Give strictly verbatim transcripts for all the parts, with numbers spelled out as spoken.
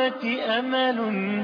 الأمة أمل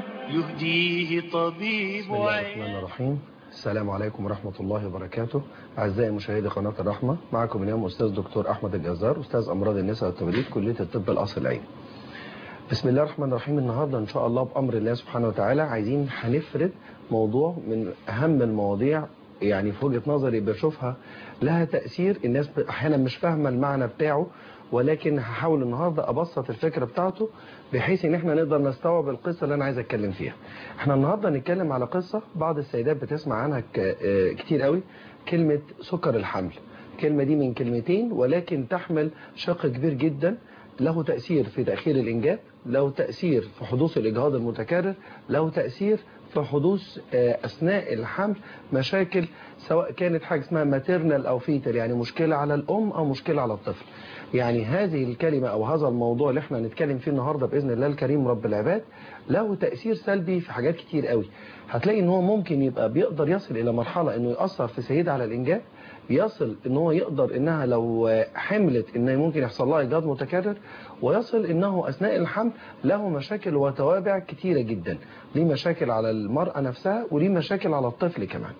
يهديه طبيب بسم الله الرحمن الرحيم. السلام عليكم ورحمة الله وبركاته. أعزائي مشاهدي قناة الرحمة، معكم اليوم أستاذ دكتور أحمد الجزار، أستاذ أمراض النساء والتوليد، كلية الطب القصر العيني. بسم الله الرحمن الرحيم. النهاردة إن شاء الله بأمر الله سبحانه وتعالى عايزين هنفرد موضوع من أهم المواضيع، يعني في وجهة نظري بشوفها لها تأثير. الناس أحيانا مش فاهمة المعنى بتاعه، ولكن هحاول النهاردة أبسط الفكرة بتاعته بحيث ان احنا نقدر نستوعب القصة اللي انا عايز اتكلم فيها. احنا النهاردة نتكلم على قصة بعض السيدات بتسمع عنها كتير قوي، كلمة سكر الحمل. الكلمة دي من كلمتين ولكن تحمل شق كبير جدا، له تأثير في تأخير الإنجاب، له تأثير في حدوث الإجهاض المتكرر، له تأثير في حدوث أثناء الحمل مشاكل، سواء كانت حاجة اسمها ماتيرنال أو فيتال، يعني مشكلة على الأم أو مشكلة على الطفل. يعني هذه الكلمة أو هذا الموضوع اللي احنا نتكلم فيه النهاردة بإذن الله الكريم رب العباد له تأثير سلبي في حاجات كتير قوي. هتلاقي ان هو ممكن يبقى بيقدر يصل إلى مرحلة انه يأثر في سيدة على الإنجاب، يصل ان هو يقدر انها لو حملت انه ممكن يحصل لها إجهاض متكرر، ويصل انه اثناء الحمل له مشاكل وتوابع كتيرة جدا، ليه مشاكل على المرأة نفسها وليه مشاكل على الطفل كمان.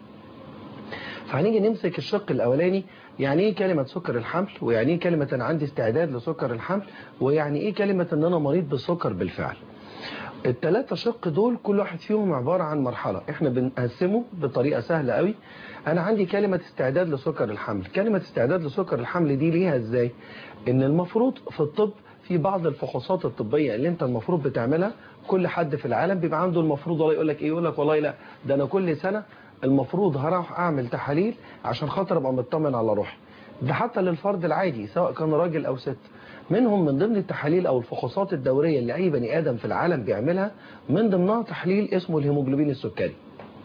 فهنيجي نمسك الشق الاولاني، يعني ايه كلمة سكر الحمل، ويعني ايه كلمة انا عندي استعداد لسكر الحمل، ويعني ايه كلمة ان انا مريض بالسكر بالفعل. الثلاثة شق دول كل واحد فيهم عبارة عن مرحلة احنا بنقسمه بطريقة سهلة قوي. انا عندي كلمة استعداد لسكر الحمل. كلمة استعداد لسكر الحمل دي ليها ازاي؟ ان المفروض في الطب في بعض الفحوصات الطبية اللي انت المفروض بتعملها، كل حد في العالم بيبقى عنده المفروض، والله يقول لك ايه، يقول لك والله لا ده انا كل سنة المفروض هروح اعمل تحاليل عشان خاطر ابقى مطمن على روحي. ده حتى للفرد العادي سواء كان راجل او ست. منهم من ضمن التحاليل او الفحوصات الدورية اللي اي بني ادم في العالم بيعملها، من ضمنها تحليل اسمه الهيموجلوبين السكري.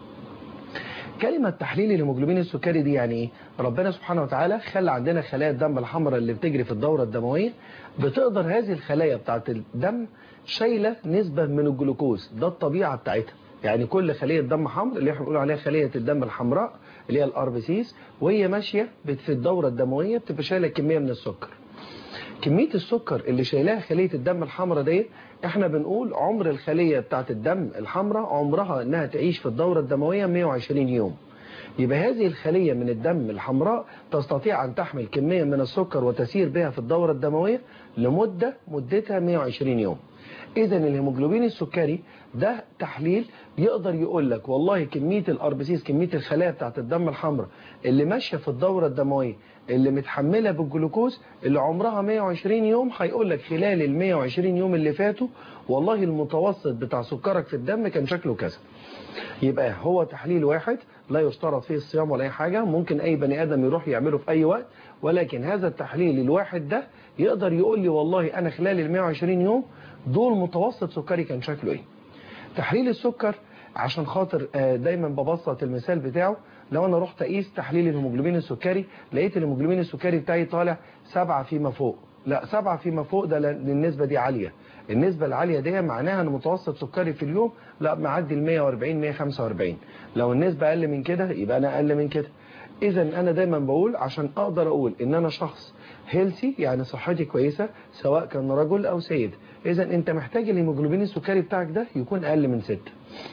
كلمة تحليل الهيموجلوبين السكري دي يعني ايه؟ ربنا سبحانه وتعالى خلى عندنا خلايا الدم الحمراء اللي بتجري في الدورة الدموية، بتقدر هذه الخلايا بتاعت الدم شايلة نسبة من الجلوكوز، ده الطبيعة بتاعتها. يعني كل خلية دم حمراء اللي احنا بنقول عليها خلية الدم الحمراء اللي هي الار بي سيز، وهي ماشية في الدورة الدموية بتبقى شايلة كمية من السكر. كمية السكر اللي شايلاها خلية الدم الحمراء دي، احنا بنقول عمر الخلية بتاعت الدم الحمراء عمرها انها تعيش في الدورة الدموية مئة وعشرين يوم. يبقى هذه الخلية من الدم الحمراء تستطيع ان تحمل كمية من السكر وتسير بها في الدورة الدموية لمدة مدتها مئة وعشرين يوم. اذا الهيموجلوبين السكري ده تحليل يقدر يقول لك والله كمية الار بي سيز، كمية الخلايا بتاعت الدم الحمراء اللي ماشية في الدورة الدموية اللي متحملة بالجلوكوز اللي عمرها مئة وعشرين يوم، هيقول لك خلال ال مئة وعشرين يوم اللي فاتوا والله المتوسط بتاع سكرك في الدم كان شكله كذا. يبقى هو تحليل واحد لا يشترط فيه الصيام ولا اي حاجة، ممكن اي بني ادم يروح يعمله في اي وقت، ولكن هذا التحليل الواحد ده يقدر يقول لي والله انا خلال ال مئة وعشرين يوم دول متوسط سكري كان شكله ايه. تحليل السكر عشان خاطر دايما ببسط المثال بتاعه، لو انا رحت اقيس تحليل الهيموجلوبين السكري لقيت الهيموجلوبين السكري بتاعي طالع سبعة فيما فوق، لا سبعة فيما فوق ده النسبة دي عالية. النسبة العالية دي معناها ان متوسط سكري في اليوم لا معدي ال مئة وأربعين مئة وخمسة وأربعين. لو النسبة اقل من كده يبقى انا اقل من كده. اذا انا دايما بقول عشان اقدر اقول ان انا شخص هيلثي، يعني صحتي كويسة سواء كان رجل او سيد، اذا انت محتاج الهيموجلوبين السكري بتاعك ده يكون اقل من ستة.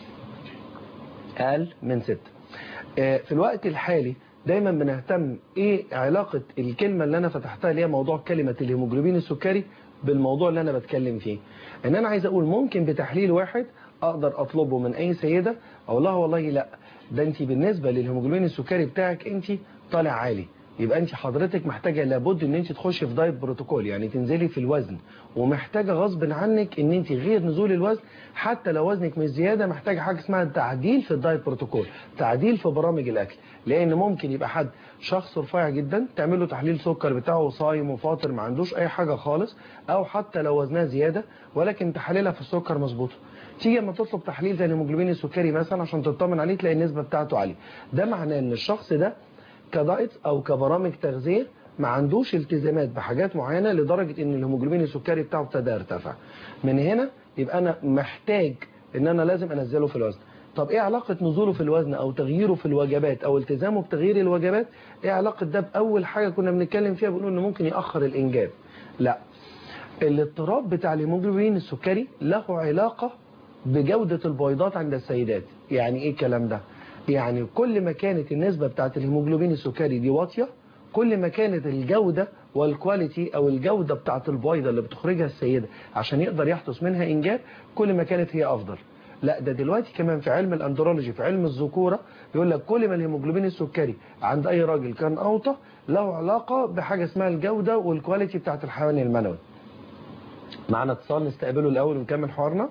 اقل من ستة. في الوقت الحالي دايما بنهتم ايه علاقة الكلمة اللي انا فتحتها اللي هي موضوع كلمة الهيموجلوبين السكري بالموضوع اللي انا بتكلم فيه. ان انا عايز اقول ممكن بتحليل واحد اقدر اطلبه من اي سيدة اقول لها والله لا ده انت بالنسبة للهيموجلوبين السكري بتاعك انت طالع عالي، يبقى انت حضرتك محتاجة لابد ان انت تخشي في دايت بروتوكول، يعني تنزلي في الوزن، ومحتاجة غصب عنك ان انت غير نزول الوزن حتى لو وزنك مش زيادة، محتاجة حاجة اسمها تعديل في الدايت بروتوكول، تعديل في برامج الاكل. لان ممكن يبقى حد شخص رفيع جدا تعمل له تحليل سكر بتاعه صايم وفاطر ما عندوش اي حاجة خالص، او حتى لو وزنها زيادة ولكن تحاليلها في السكر مظبوطه، تيجي اما تطلب تحليل زي الهيموجلوبين السكري مثلا عشان تطمن عليه تلاقي النسبة بتاعته عالية. ده معناه ان الشخص ده كدايت او كبرامج تغذية ما عندوش التزامات بحاجات معينة لدرجة ان الهيموجلوبين السكري بتاعه ابتدى يرتفع. من هنا يبقى انا محتاج ان انا لازم انزله في الوزن. طب ايه علاقة نزوله في الوزن او تغييره في الوجبات او التزامه بتغيير الوجبات؟ ايه علاقة ده باول حاجة كنا بنتكلم فيها بنقول انه ممكن يأخر الانجاب؟ لا، الاضطراب بتاع الهيموجلوبين السكري له علاقة بجودة البويضات عند السيدات. يعني ايه الكلام ده؟ يعني كل ما كانت النسبة بتاعت الهيموجلوبين السكري دي واطية، كل ما كانت الجودة والكواليتي او الجودة بتاعت البويضة اللي بتخرجها السيدة عشان يقدر يحدث منها انجاب كل ما كانت هي افضل. لا ده دلوقتي كمان في علم الاندرولوجي في علم الذكورة بيقول لك كل ما الهيموجلوبين السكري عند اي راجل كان اوطى له علاقة بحاجة اسمها الجودة والكواليتي بتاعت الحيوان المنوي. معنا اتصال نستقبله الاول ونكمل حوارنا.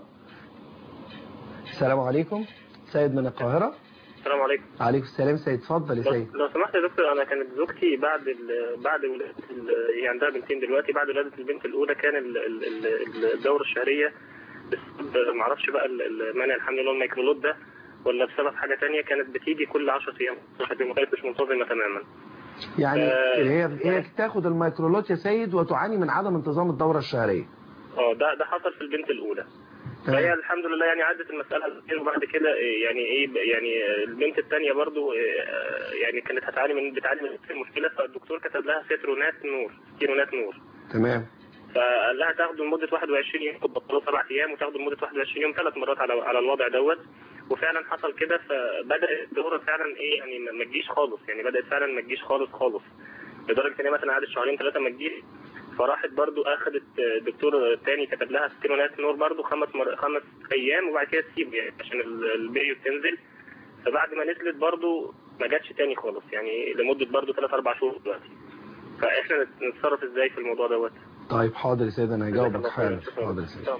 السلام عليكم. سيد من القاهرة. السلام عليكم. عليكم السلام سيد، اتفضل يا سيد. لو سمحت يا دكتور، انا كانت زوجتي بعد ال بعد ولاده هي عندها بنتين دلوقتي، بعد ولاده البنت الاولى كان ال ال الدوره الشهريه بسبب ما اعرفش بقى المانع الحمل اللي هو الميكرولوت ده ولا بسبب حاجه ثانيه، كانت بتيجي كل عشرة ايام ما كانتش منتظمه تماما. يعني آه هي هي بتاخد الميكرولوت يا سيد وتعاني من عدم انتظام الدوره الشهريه. اه ده ده حصل في البنت الاولى. فهي الحمد لله يعني عدت المساله وبعد كده يعني ايه يعني البنت الثانيه برضو يعني كانت هتعاني من بتعاني من المشكله، فالدكتور كتب لها سترونات نور ستيرونات نور. تمام. فقال لها تاخده لمده واحد وعشرين يوم، تبطلوا سبع ايام وتاخده لمده واحد وعشرين يوم ثلاث مرات على على الوضع دوت. وفعلا حصل كده، فبدات الدوره فعلا ايه يعني ما تجيش خالص، يعني بدات فعلا ما تجيش خالص خالص لدرجه ان هي مثلا قعدت شهرين ثلاثه ما تجيش. فراحت برضو اخذت دكتور تاني كتب لها ستيرونات نور برضو خمس مر... خمس ايام وبعد كده تسيب يعني عشان البيريود تنزل. فبعد ما نزلت برضو ما جاتش تاني خالص يعني لمده برضو ثلاث اربع شهور دلوقتي. فاحنا نتصرف ازاي في الموضوع دوت؟ طيب حاضر يا سيد انا هجاوبك حالا. حاضر يا سيد.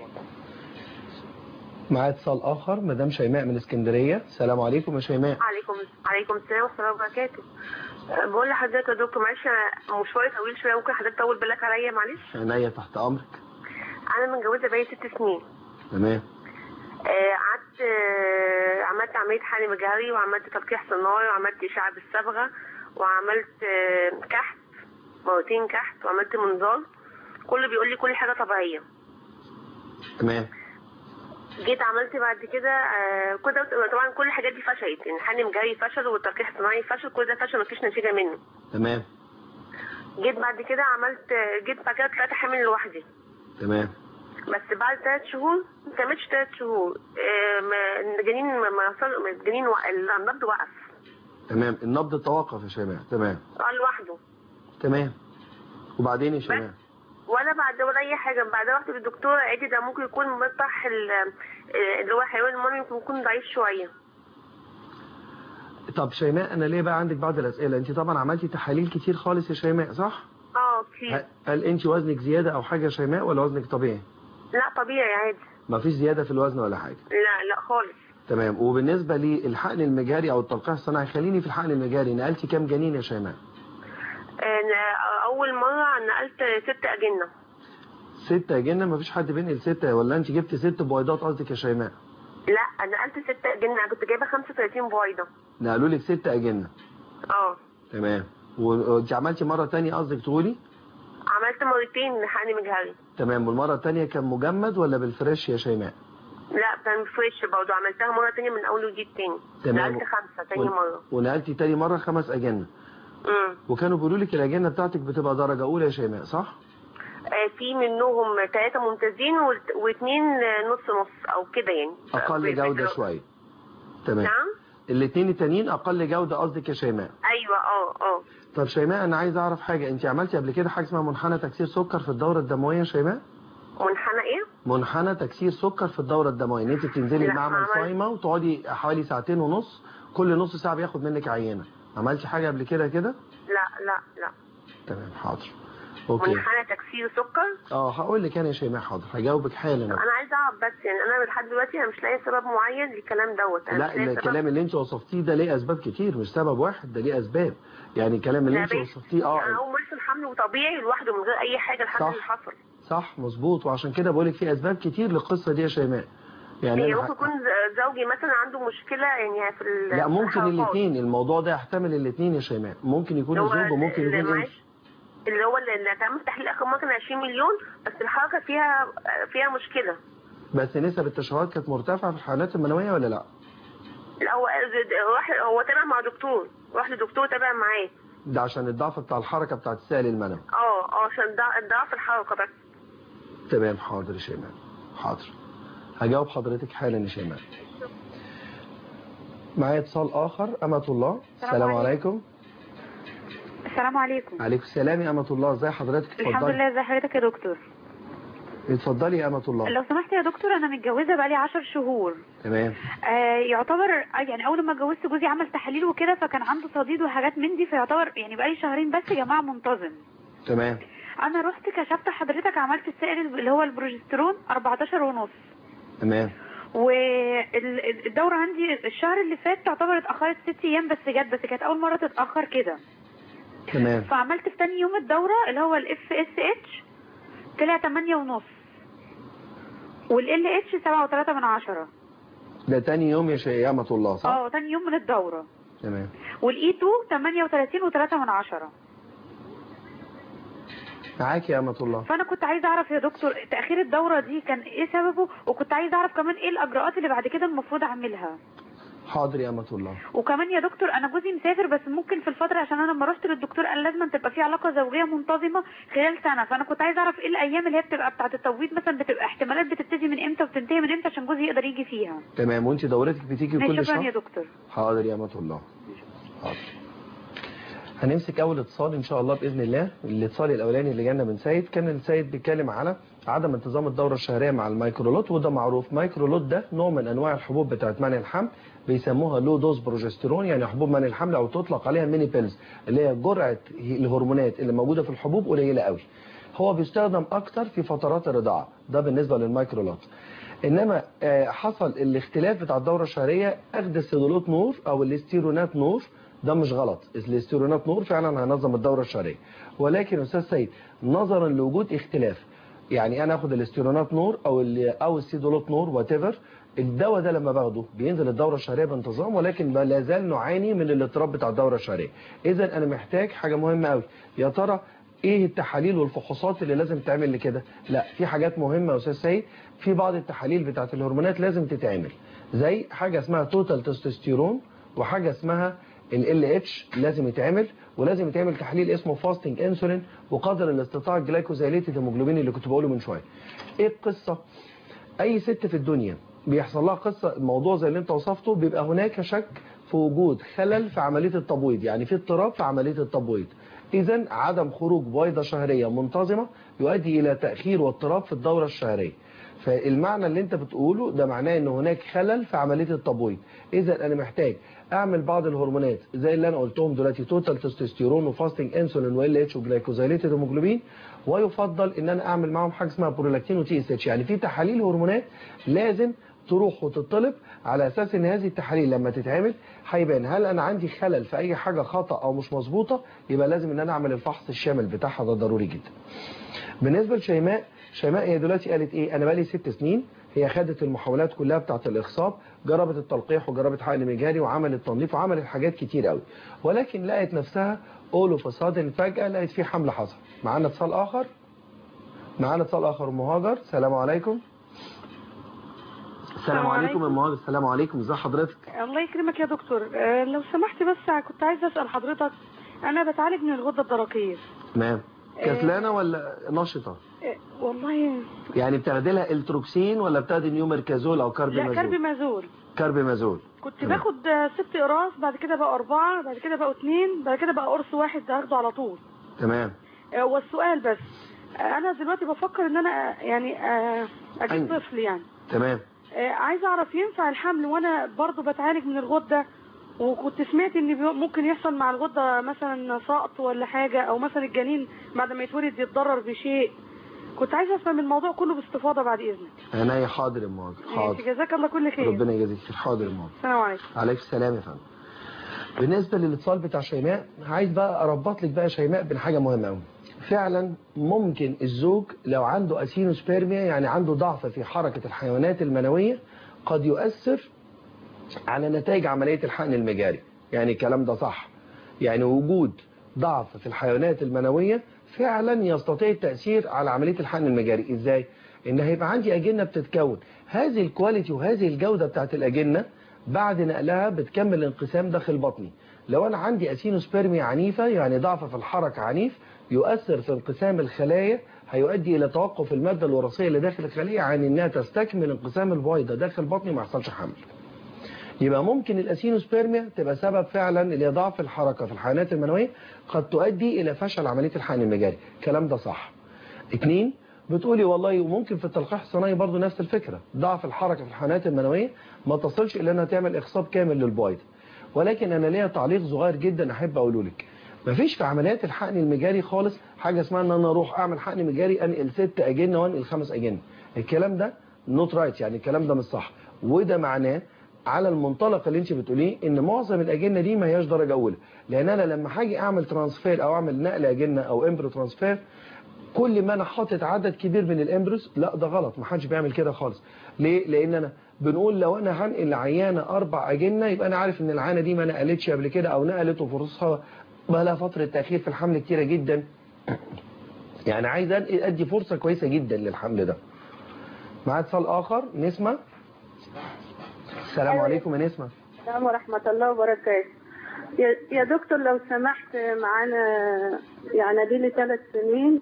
معايا اتصال اخر مدام شيماء من اسكندريه. السلام عليكم يا شيماء. عليكم عليكم السلام ورحمه الله وبركاته. بقول لحضرتك يا دكتور معلش انا مشواري طويل شويه، ممكن حضرتك تطول بالك عليا معلش؟ عينيا تحت امرك. انا متجوزه بقالي ست سنين. تمام. قعدت آه آه عملت عمليه حقن مجهري وعملت تلقيح صناعي وعملت اشعه بالصبغه وعملت آه كحت مرتين كحت وعملت منظار، كله بيقول لي كل حاجه طبيعيه. تمام. جيت عملت بعد كده آه كده طبعا كل الحاجات دي فشلت، يعني الحقن مجهري فشل والتلقيح الصناعي فشل، كل ده فشل مفيش نتيجه منه. تمام. جيت بعد كده عملت جيت بعد كده طلعت حامل لوحدي. تمام. بس بعد ثلاث شهور ما كملتش ثلاث شهور آه الجنين ما وصل الجنين النبض وقف. تمام. النبض توقف يا شيماء. تمام. اه لوحده. تمام. وبعدين يا شيماء؟ ولا بعد ولا اي حاجه، بعدها رحت للدكتور قال لي ده ممكن يكون مفتح اللي هو الحيوان المنوي ممكن يكون ضعيف شويه. طب شيماء انا ليه بقى عندك بعض الاسئله. انت طبعا عملتي تحاليل كتير خالص يا شيماء صح؟ اه كتير. هل انت وزنك زياده او حاجه يا شيماء ولا وزنك طبيعي؟ لا طبيعي عادي. مفيش زياده في الوزن ولا حاجه؟ لا لا خالص. تمام. وبالنسبه للحقن المجهري او التلقيح الصناعي، خليني في الحقن المجهري، نقلتي كام جنين يا شيماء؟ اول مره نقلت ست اجنه. ست اجنه؟ مفيش حد بينقل سته، ولا انت جبت ست بويضات قصدك يا شيماء؟ لا نقلت ست اجنه، كنت جايبه خمسة وثلاثين بويضه. نقلوا لك ست اجنه. اه. تمام. وانت عملتي مره ثانيه قصدك تقولي؟ عملت مرتين حقن مجهري. تمام. والمره الثانيه كان مجمد ولا بالفريش يا شيماء؟ لا كان فريش برضه، عملتها مره ثانيه من اول وجديد تاني. تمام. نقلت خمسه ثاني مره. ونقلتي ثاني مره خمس اجنه. امم وكانوا بيقولوا لك الاجنه بتاعتك بتبقى درجه اولى يا شيماء صح؟ آه في منهم ثلاثه ممتازين واثنين نص نص او كده يعني. اقل جوده شويه. تمام. نعم. الاثنين التانيين اقل جوده قصدك يا شيماء؟ ايوه اه اه. طب شيماء انا عايز اعرف حاجه، انت عملتي قبل كده حاجه اسمها منحنى تكسير سكر في الدوره الدمويه يا شيماء؟ منحنى ايه؟ منحنى تكسير سكر في الدوره الدمويه، ان انت بتنزلي المعمل صايمه وتقعدي حوالي ساعتين ونص، كل نص ساعه بياخد منك عينه. عملتي حاجه قبل كده كده؟ لا لا لا. تمام حاضر. اوكي. منحنى تكسير سكر؟ اه هقول لك انا يا شيماء حاضر، هجاوبك حالا. انا عايزه اعرف بس يعني انا لحد دلوقتي انا مش لاقي سبب معين للكلام دوت. لا الكلام اللي انت وصفتيه ده ليه اسباب كتير، مش سبب واحد، ده ليه اسباب. يعني الكلام اللي انت وصفتيه اه يعني هو مرسل حمل وطبيعي لوحده من غير اي حاجه لحد اللي حصل. صح مظبوط. وعشان كده بقول لك في اسباب كتير للقصه دي يا شيماء. يعني يعني ممكن يكون زوجي مثلا عنده مشكله يعني في لا ممكن الاثنين، الموضوع ده يحتمل الاثنين يا شيماء، ممكن يكون الزوج وممكن يكون انت. اللي هو اللي هتعمل تحليل اخر مره كان عشرين مليون، بس الحركه فيها فيها مشكله. بس نسب التشوهات كانت مرتفعه في الحالات المنويه ولا لا؟ لا هو هو تابع مع دكتور، راح لدكتور تابع معاه. ده عشان الضعف بتاع الحركه بتاعت السائل المنوي. اه اه عشان ضعف الحركه بس. تمام حاضر يا شيماء، حاضر هجاوب حضرتك حالا يا شيماء. معايا اتصال اخر. امة الله، السلام عليكم. السلام عليكم. عليكم السلام يا امة الله، ازي حضرتك؟ اتفضلي. الحمد لله، ازي حضرتك يا دكتور؟ اتفضلي يا امة الله. لو سمحت يا دكتور، انا متجوزه بقالي عشر شهور. تمام. آه يعتبر يعني اول ما اتجوزت جوزي عمل تحاليل وكده، فكان عنده صديد وحاجات من دي، فيعتبر يعني بقالي شهرين بس يا جماعه منتظم. تمام. انا رحت كشفت حضرتك، عملت السائل اللي هو البروجسترون أربعتاشر ونص. تمام. والدوره عندي الشهر اللي فات تعتبر اتاخرت ست ايام بس جت، بس كانت اول مره تتاخر كده. تمام. فعملت في تاني يوم الدوره اللي هو الاف اس اتش طلع تمانية ونص، والال اتش سبعة وتلاتة من عشرة. ده تاني يوم يا شيخ أمة الله صح؟ اه تاني يوم من الدورة. تمام. والاي اتنين تمانية وتلاتين وتلاتة من عشرة. معاك يا أمة الله. فأنا كنت عايزة أعرف يا دكتور تأخير الدورة دي كان إيه سببه، وكنت عايزة أعرف كمان إيه الإجراءات اللي بعد كده المفروض أعملها. حاضر يا أمة الله. وكمان يا دكتور أنا جوزي مسافر، بس ممكن في الفترة عشان أنا لما رحت للدكتور قال لازم تبقى في علاقة زوجية منتظمة خلال سنة، فأنا كنت عايزة أعرف إيه الأيام اللي هي بتبقى بتاعة التبويض مثلا، بتبقى احتمالات بتبتدي من إمتى وبتنتهي من إمتى عشان جوزي يقدر يجي فيها. تمام. وأنت دورتك بتيجي كل شهر؟ شكرا يا دكتور. حاضر يا أمة الله. حاضر. هنمسك اول اتصال ان شاء الله باذن الله. الاتصال الاولاني اللي جانا من سيد، كان السيد بيتكلم على عدم انتظام الدوره الشهريه مع الميكرولوت، وده معروف. مايكرولوت ده نوع من انواع الحبوب بتاعت منع الحمل، بيسموها لو دوز بروجسترون، يعني حبوب منع الحمل، او تطلق عليها ميني بيلز، اللي هي جرعه الهرمونات اللي موجوده في الحبوب قليله قوي. هو بيستخدم اكتر في فترات الرضاعه، ده بالنسبه للميكرولوت. انما حصل الاختلاف بتاع الدوره الشهريه، اخذ السيدولوت نور او الاستيرونات نور، ده مش غلط. الاستيرونات نور فعلا هينظم الدوره الشهريه، ولكن استاذ سيد نظرا لوجود اختلاف، يعني انا اخد الاستيرونات نور او او السيدولوت نور وات ايفر، الدواء ده لما باخده بينزل الدوره الشهريه بانتظام، ولكن لا زال نعاني من الاضطراب بتاع الدوره الشهريه. اذا انا محتاج حاجه مهمه قوي، يا ترى ايه التحاليل والفحوصات اللي لازم تعمل لكده؟ لا، في حاجات مهمه يا استاذ سيد. في بعض التحاليل بتاعت الهرمونات لازم تتعمل، زي حاجه اسمها توتال تستوستيرون، وحاجه اسمها ال اتش لازم يتعمل، ولازم يتعمل تحليل اسمه فاستنج انسولين، وقدر الاستطاعه الجلايكوزايليتد هيموجلوبين اللي كنت بقوله من شويه. ايه القصه؟ اي ست في الدنيا بيحصل لها قصه الموضوع زي اللي انت وصفته، بيبقى هناك شك في وجود خلل في عمليه التبويض، يعني في اضطراب في عمليه التبويض. اذا عدم خروج بويضه شهريه منتظمه يؤدي الى تاخير واضطراب في الدوره الشهريه. فالمعنى اللي انت بتقوله ده معناه ان هناك خلل في عمليه التبويض. اذا انا محتاج اعمل بعض الهرمونات زي اللي انا قلتهم دلوقتي، توتال تستوستيرون وفاستنج انسولين وال اتش وجلايكوزايليتد هيموجلوبين، ويفضل ان انا اعمل معاهم حاجه اسمها برولاكتين وتي اس اتش. يعني في تحاليل هرمونات لازم تروح وتطلب، على اساس ان هذه التحاليل لما تتعمل هيبان هل انا عندي خلل في اي حاجه خطا او مش مظبوطه، يبقى لازم ان انا اعمل الفحص الشامل بتاعها، ده ضروري جدا. بالنسبه لشيماء، شيماء هي دلوقتي قالت ايه؟ انا بقالي ست سنين، هي خدت المحاولات كلها بتاعه الاخصاب، جربت التلقيح وجربت حقن مجهري وعملت تنظيف وعملت حاجات كتير قوي، ولكن لقت نفسها اول اوف سادن فجاه لقت في حمل حصل. معانا اتصال اخر معانا اتصال اخر ام هاجر. السلام عليكم. السلام عليكم يا ام هاجر. السلام عليكم، ازي حضرتك؟ الله يكرمك يا دكتور. أه لو سمحت بس كنت عايزه اسال حضرتك، انا بتعالج من الغده الدرقيه. تمام. كسلانه ولا نشطه؟ أه والله يعني بتاخدي لها التروكسين ولا بتاخدي نيوميركازول او كاربيمازول؟ لا كاربيمازول. كاربيمازول. كنت تمام. باخد ست اقراص، بعد كده بقى اربعه، بعد كده بقى اثنين، بعد كده بقى قرص واحد هاخده على طول. تمام. أه والسؤال بس، أه انا دلوقتي بفكر ان انا يعني أه اجيب طفل يعني. تمام. أه عايزه اعرف ينفع الحمل وانا برضو بتعالج من الغده؟ وكنت سمعت ان ممكن يحصل مع الغده مثلا سقط ولا حاجه، او مثلا الجنين بعد ما يتولد يتضرر بشيء. كنت عايزه افهم الموضوع كله باستفاضه بعد اذنك. انا حاضر يا ام هاجر. حاضر. جزاك الله كل خير. ربنا يجازيك خير. حاضر يا ام هاجر. السلام عليكم. عليكم السلام يا فندم. بالنسبه للاتصال بتاع شيماء، عايز بقى اربط لك بقى شيماء بين حاجه مهمه قوي. فعلا ممكن الزوج لو عنده اسينوسبيرميا، يعني عنده ضعف في حركه الحيوانات المنويه، قد يؤثر على نتائج عمليه الحقن المجاري. يعني الكلام ده صح، يعني وجود ضعف في الحيوانات المنويه فعلا يستطيع التاثير على عمليه الحقن المجاري. ازاي؟ ان هيبقى عندي اجنه بتتكون، هذه الكواليتي وهذه الجوده بتاعت الاجنه بعد نقلها بتكمل الانقسام داخل بطني. لو انا عندي اسينوسبيرميا عنيفه، يعني ضعف في الحركه عنيف، يؤثر في انقسام الخلايا، هيؤدي الى توقف الماده الوراثيه اللي داخل الخليه عن انها تستكمل انقسام البويضه داخل بطني وما يحصلش حمل. يبقى ممكن الاسينوسبيرميا تبقى سبب فعلا اللي هي ضعف الحركه في الحيوانات المنويه، قد تؤدي الى فشل عمليه الحقن المجاري. الكلام ده صح. اتنين، بتقولي والله وممكن في التلقيح الصناعي برضو نفس الفكره، ضعف الحركه في الحيوانات المنويه ما تصلش الى انها تعمل اخصاب كامل للبويضه. ولكن انا ليا تعليق صغير جدا احب اقوله لك. مفيش في عمليات الحقن المجاري خالص حاجه اسمها ان انا اروح اعمل حقن مجاري انقل ست اجنه وانقل خمس اجنه. الكلام ده نوت رايت، يعني الكلام ده مش صح. وده معناه على المنطلق اللي انت بتقوليه ان معظم الاجنه دي ما هياش درجه اولى، لان انا لما هاجي اعمل ترانسفير او اعمل نقل اجنه او امبريو ترانسفير، كل ما انا حاطط عدد كبير من الامبريوس، لا ده غلط، ما حدش بيعمل كده خالص. ليه؟ لان انا بنقول لو انا هنقل لعيانه اربع اجنه يبقى انا عارف ان العيانه دي ما نقلتش قبل كده او نقلت وفرصها بقى لها فتره تاخير في الحمل كتيره جدا. يعني عايز ادي فرصه كويسه جدا للحمل ده. مع اتصال اخر. نسمه. السلام عليكم يا نسمه. السلام ورحمه الله وبركاته. يا دكتور لو سمحت، معانا يعني دي لي ثلاث سنين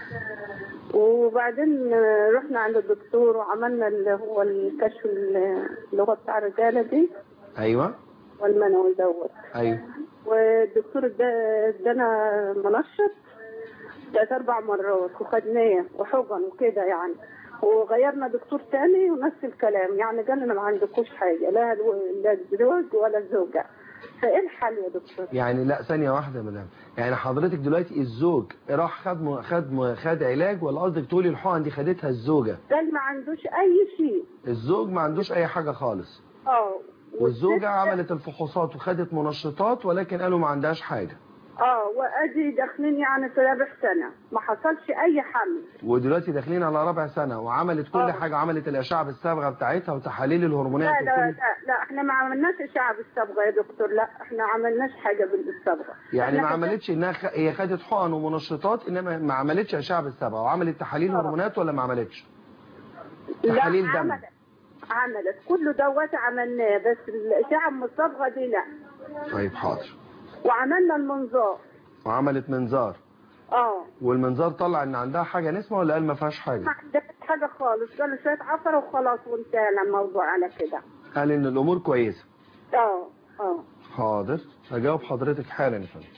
وبعدين رحنا عند الدكتور وعملنا اللي هو الكشف اللي هو بتاع الرجاله دي. ايوه. والمنوي دوت. ايوه. والدكتور ادانا منشط ثلاث اربع مرات وخدناه وحقن وكده يعني، وغيرنا دكتور تاني ونفس الكلام، يعني قال لنا ما عندكوش حاجه، لا لا الزوج ولا الزوجه. فايه الحل يا دكتور؟ يعني لا ثانيه واحده يا مدام، يعني حضرتك دلوقتي الزوج راح خد م... خد م... خد علاج، ولا قصدك تقولي الحقن دي خدتها الزوجه؟ قال ما عندوش اي شيء. الزوج ما عندوش اي حاجه خالص. اه. والزوجه عملت الفحوصات وخدت منشطات ولكن قالوا ما عندهاش حاجه. اه. وادي داخلين يعني في رابع سنه ما حصلش اي حمل. ودلوقتي داخلين على رابع سنه وعملت كل أوه. حاجه، عملت الاشعه بالصبغه بتاعتها وتحاليل الهرمونات. لا لا وكل... لا لا احنا ما عملناش اشعه بالصبغه يا دكتور، لا احنا ما عملناش حاجه بالصبغه. يعني ما عملتش انها خ... هي خدت حقن ومنشطات انما ما عملتش اشعه بالصبغه، وعملت تحاليل أوه. هرمونات ولا ما عملتش؟ تحاليل لا دم. عملت عملت كله دوت عملناه، بس الاشعه بالصبغه دي لا. طيب حاضر. وعملنا المنظار. وعملت منظار. اه. والمنظار طلع ان عندها حاجه نسمه ولا قال ما فيهاش حاجه؟ ما عندهاش حاجه خالص، قال شويه عفره وخلاص وانتهى الموضوع على كده. قال ان الامور كويسه. اه اه. حاضر هجاوب حضرتك حالا يا فندم.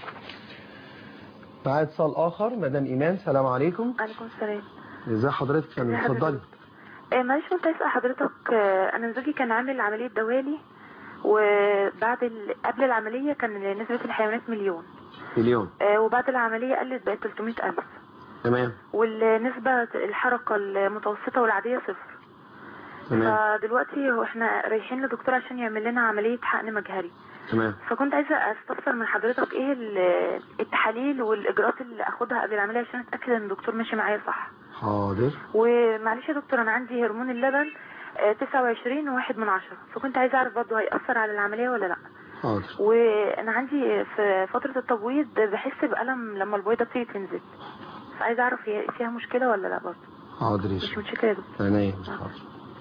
معايا اتصال اخر. مدام ايمان. السلام عليكم. وعليكم السلام. ازي حضرتك يا فندم؟ اتفضلي. آه معلش كنت اسال حضرتك، آه انا زوجي كان عامل عمليه دوالي، وبعد ال... قبل العمليه كان نسبه الحيوانات مليون. مليون. آه وبعد العمليه قلت بقت ثلاثمائة ألف. تمام. والنسبه الحركه المتوسطه والعاديه صفر. تمام. فدلوقتي هو احنا رايحين لدكتور عشان يعمل لنا عمليه حقن مجهري. تمام. فكنت عايزه استفسر من حضرتك ايه التحاليل والاجراءات اللي اخدها قبل العمليه عشان اتاكد ان الدكتور ماشي معايا صح. حاضر. ومعلش يا دكتور انا عندي هرمون اللبن تسعة وعشرين وواحد من عشرة، فكنت عايزه اعرف برضه هيأثر على العمليه ولا لا. حاضر. وانا عندي في فتره التبويض بحس بألم لما البويضه بتيجي تنزل، فعايزه اعرف هي فيها مشكله ولا لا برضه. حاضر. مش مشكله يا دكتور. انا حاضر.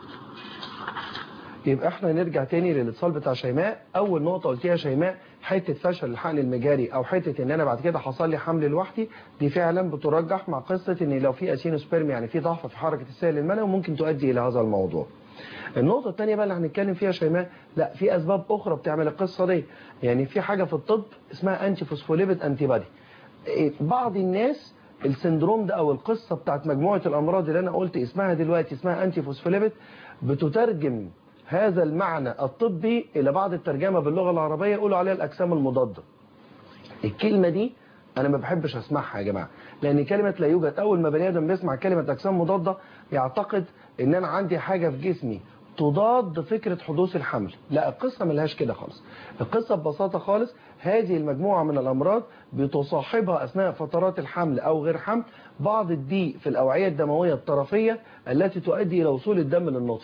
يبقى احنا نرجع تاني للاتصال بتاع شيماء. اول نقطه قلتيها شيماء، حته فشل الحقن المجاري او حته ان انا بعد كده حصل لي حمل لوحدي، دي فعلا بترجح مع قصه ان لو في اسينوسبيرم يعني في ضعف في حركه السائل المنوي ممكن تؤدي الى هذا الموضوع. النقطه الثانيه بقى اللي هنتكلم فيها شيماء، لا في اسباب اخرى بتعمل القصه دي. يعني في حاجه في الطب اسمها انتي فوسفوليبيد انتي بادي. بعض الناس السندروم ده او القصه بتاعت مجموعه الامراض اللي انا قلت اسمها دلوقتي اسمها انتي فوسفوليبيد، بتترجم هذا المعنى الطبي الى بعض الترجمه باللغه العربيه يقولوا عليها الاجسام المضاده. الكلمه دي انا ما بحبش اسمعها يا جماعه، لان كلمه لا يوجد، اول ما بني ادم بيسمع كلمه اجسام مضاده يعتقد ان انا عندي حاجه في جسمي تضاد فكره حدوث الحمل. لا، القصه ملهاش كده خالص. القصه ببساطه خالص هذه المجموعه من الامراض بتصاحبها اثناء فترات الحمل او غير حمل بعض الضيق في الاوعيه الدمويه الطرفيه التي تؤدي الى وصول الدم للنطفه.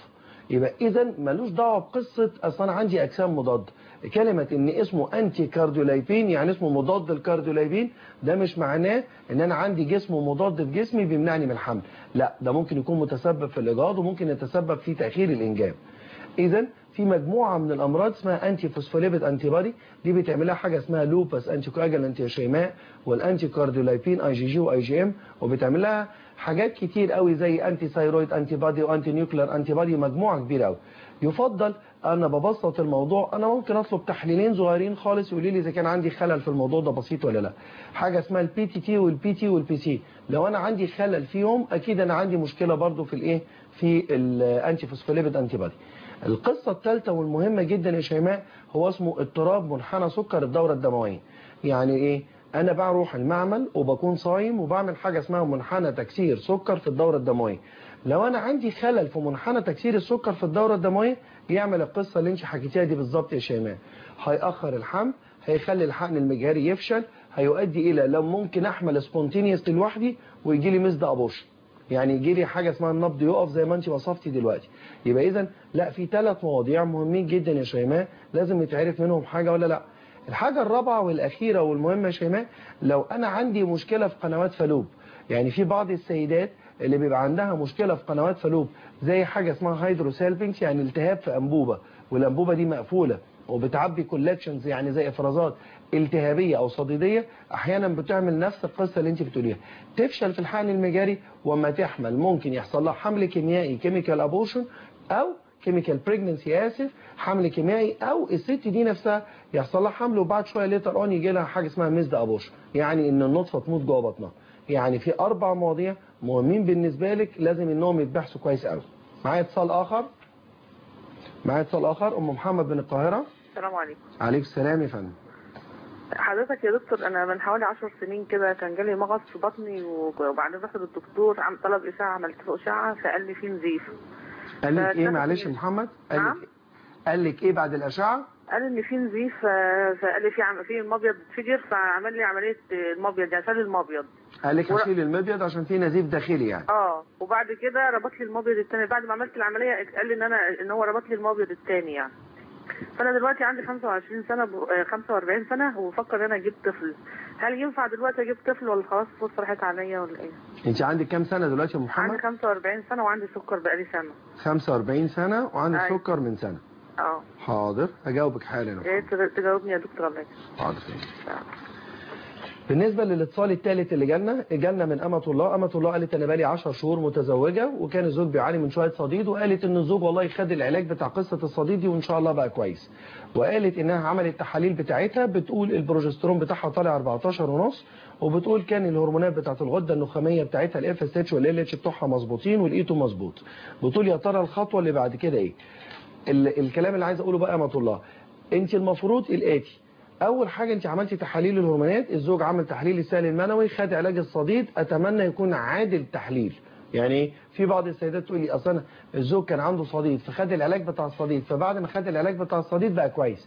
يبقى اذا ملوش دعوه بقصه اصل انا عندي اجسام مضاده. كلمه ان اسمه انتي كارديولايبين يعني اسمه مضاد الكارديولايبين ده مش معناه ان انا عندي جسم مضاد في جسمي بيمنعني من الحمل، لا ده ممكن يكون متسبب في الاجهاض وممكن يتسبب في تاخير الانجاب. اذا في مجموعه من الامراض اسمها انتي فوسفوليبيد انتي بادي، دي بتعمل لها حاجه اسمها لوبس انتي كواجلانت يا شيماء، والانتي كارديولايبين اي جي جي واي جي ام، وبتعمل لها حاجات كتير قوي زي انتي ثايرويد انتي بادي وانتي نيوكلير انتي بادي، مجموعه كبيره قوي. يفضل انا ببسط الموضوع، انا ممكن اطلب تحليلين صغيرين خالص يقولوا لي اذا كان عندي خلل في الموضوع ده بسيط ولا لا. حاجه اسمها البي تي تي والبي تي والبي سي، لو انا عندي خلل فيهم اكيد انا عندي مشكله برضو في الايه في الانتي فوسفوليبيد انتي بادي. القصه الثالثه والمهمه جدا يا شيماء هو اسمه اضطراب منحنى سكر الدوره الدمويه. يعني ايه؟ انا بروح المعمل وبكون صايم وبعمل حاجه اسمها منحنى تكسير سكر في الدوره الدمويه. لو انا عندي خلل في منحنى تكسير السكر في الدوره الدمويه يعمل القصه اللي انت حكيتيها دي بالظبط يا شيماء، هيأخر الحمل، هيخلي الحقن المجهري يفشل، هيؤدي الى لو ممكن احمل سبونتينيوس لوحدي ويجي لي مزد ابوشن، يعني يجي لي حاجه اسمها النبض يقف زي ما انت وصفتي دلوقتي. يبقى اذا لا في ثلاث مواضيع مهمين جدا يا شيماء لازم يتعرف منهم حاجه ولا لا. الحاجه الرابعه والاخيره والمهمه يا شيماء، لو انا عندي مشكله في قنوات فالوب، يعني في بعض السيدات اللي بيبقى عندها مشكله في قنوات فالوب زي حاجه اسمها هيدروسالبينكس يعني التهاب في انبوبه، والانبوبه دي مقفوله وبتعبي كولكشنز يعني زي افرازات التهابيه او صديديه، احيانا بتعمل نفس القصه اللي انت بتقوليها، تفشل في الحقن المجاري وما تحمل ممكن يحصل لها حمل كيميائي كيميكال ابوشن او كيميكال بريجننسي اسف حمل كيميائي، او الست دي نفسها يحصل لها حمل وبعد شويه ليتر اون يجي لها حاجه اسمها ميزد ابوشن، يعني ان النطفه تموت جوه بطنها. يعني في اربع مواضيع مهمين بالنسبه لك لازم انهم يتبحثوا كويس قوي. معايا اتصال اخر معايا اتصال اخر ام محمد من القاهره. السلام عليكم. عليكم السلام يا فندم. حضرتك يا دكتور انا من حوالي عشر سنين كده كان جالي مغص في بطني وبعدين رحت للدكتور عم طلب اشعه عملت له اشعه فقال لي في نزيف. قال لك ايه معلش يا محمد؟ قال نعم؟ لك قال لك ايه بعد الاشعه؟ قال ان في نزيف فقال لي في عم في المبيض اتفجر فعمل لي عمليه المبيض يعني شال المبيض. قال لك هشيل المبيض عشان في نزيف داخلي يعني. اه وبعد كده ربط لي المبيض الثاني بعد ما عملت العمليه قال لي ان انا ان هو ربط لي المبيض الثاني يعني. فانا دلوقتي عندي خمسة وعشرين سنه خمسة وأربعين سنه وبفكر ان انا اجيب طفل، هل ينفع دلوقتي اجيب طفل ولا خلاص الفرصه راحت عليا ولا ايه؟ انت عندك كام سنه دلوقتي يا محمد؟ عندي خمسة وأربعين سنه وعندي سكر بقالي سنه. خمسة وأربعين سنه وعندك أيوة. سكر من سنه. اه حاضر هجاوبك حالا. ايه تجاوبني يا دكتور الله يكرمك. حاضر. بالنسبه للاتصال الثالث اللي جالنا جالنا من امه الله، امه الله قالت انا بقالي عشر شهور متزوجه وكان الزوج بيعاني من شويه صديد، وقالت ان الزوج والله خد العلاج بتاع قصه الصديد دي وان شاء الله بقى كويس، وقالت انها عملت التحاليل بتاعتها بتقول البروجسترون بتاعها طالع أربعتاشر ونص، وبتقول كان الهرمونات بتاعت الغده النخاميه بتاعتها الاف اس اتش والال اتش بتوعها مظبوطين والايتو مظبوط. بتقول يا ترى الخطوه اللي بعد كده ايه؟ الكلام اللي عايز اقوله بقى امه الله، انت المفروض الاتي، اول حاجه انت عملتي تحاليل الهرمونات، الزوج عمل تحليل السائل المنوي، خد علاج الصديد، اتمنى يكون عادل تحليل. يعني في بعض السيدات تقول لي اصل الزوج كان عنده صديد فخد العلاج بتاع الصديد، فبعد ما خد العلاج بتاع الصديد بقى كويس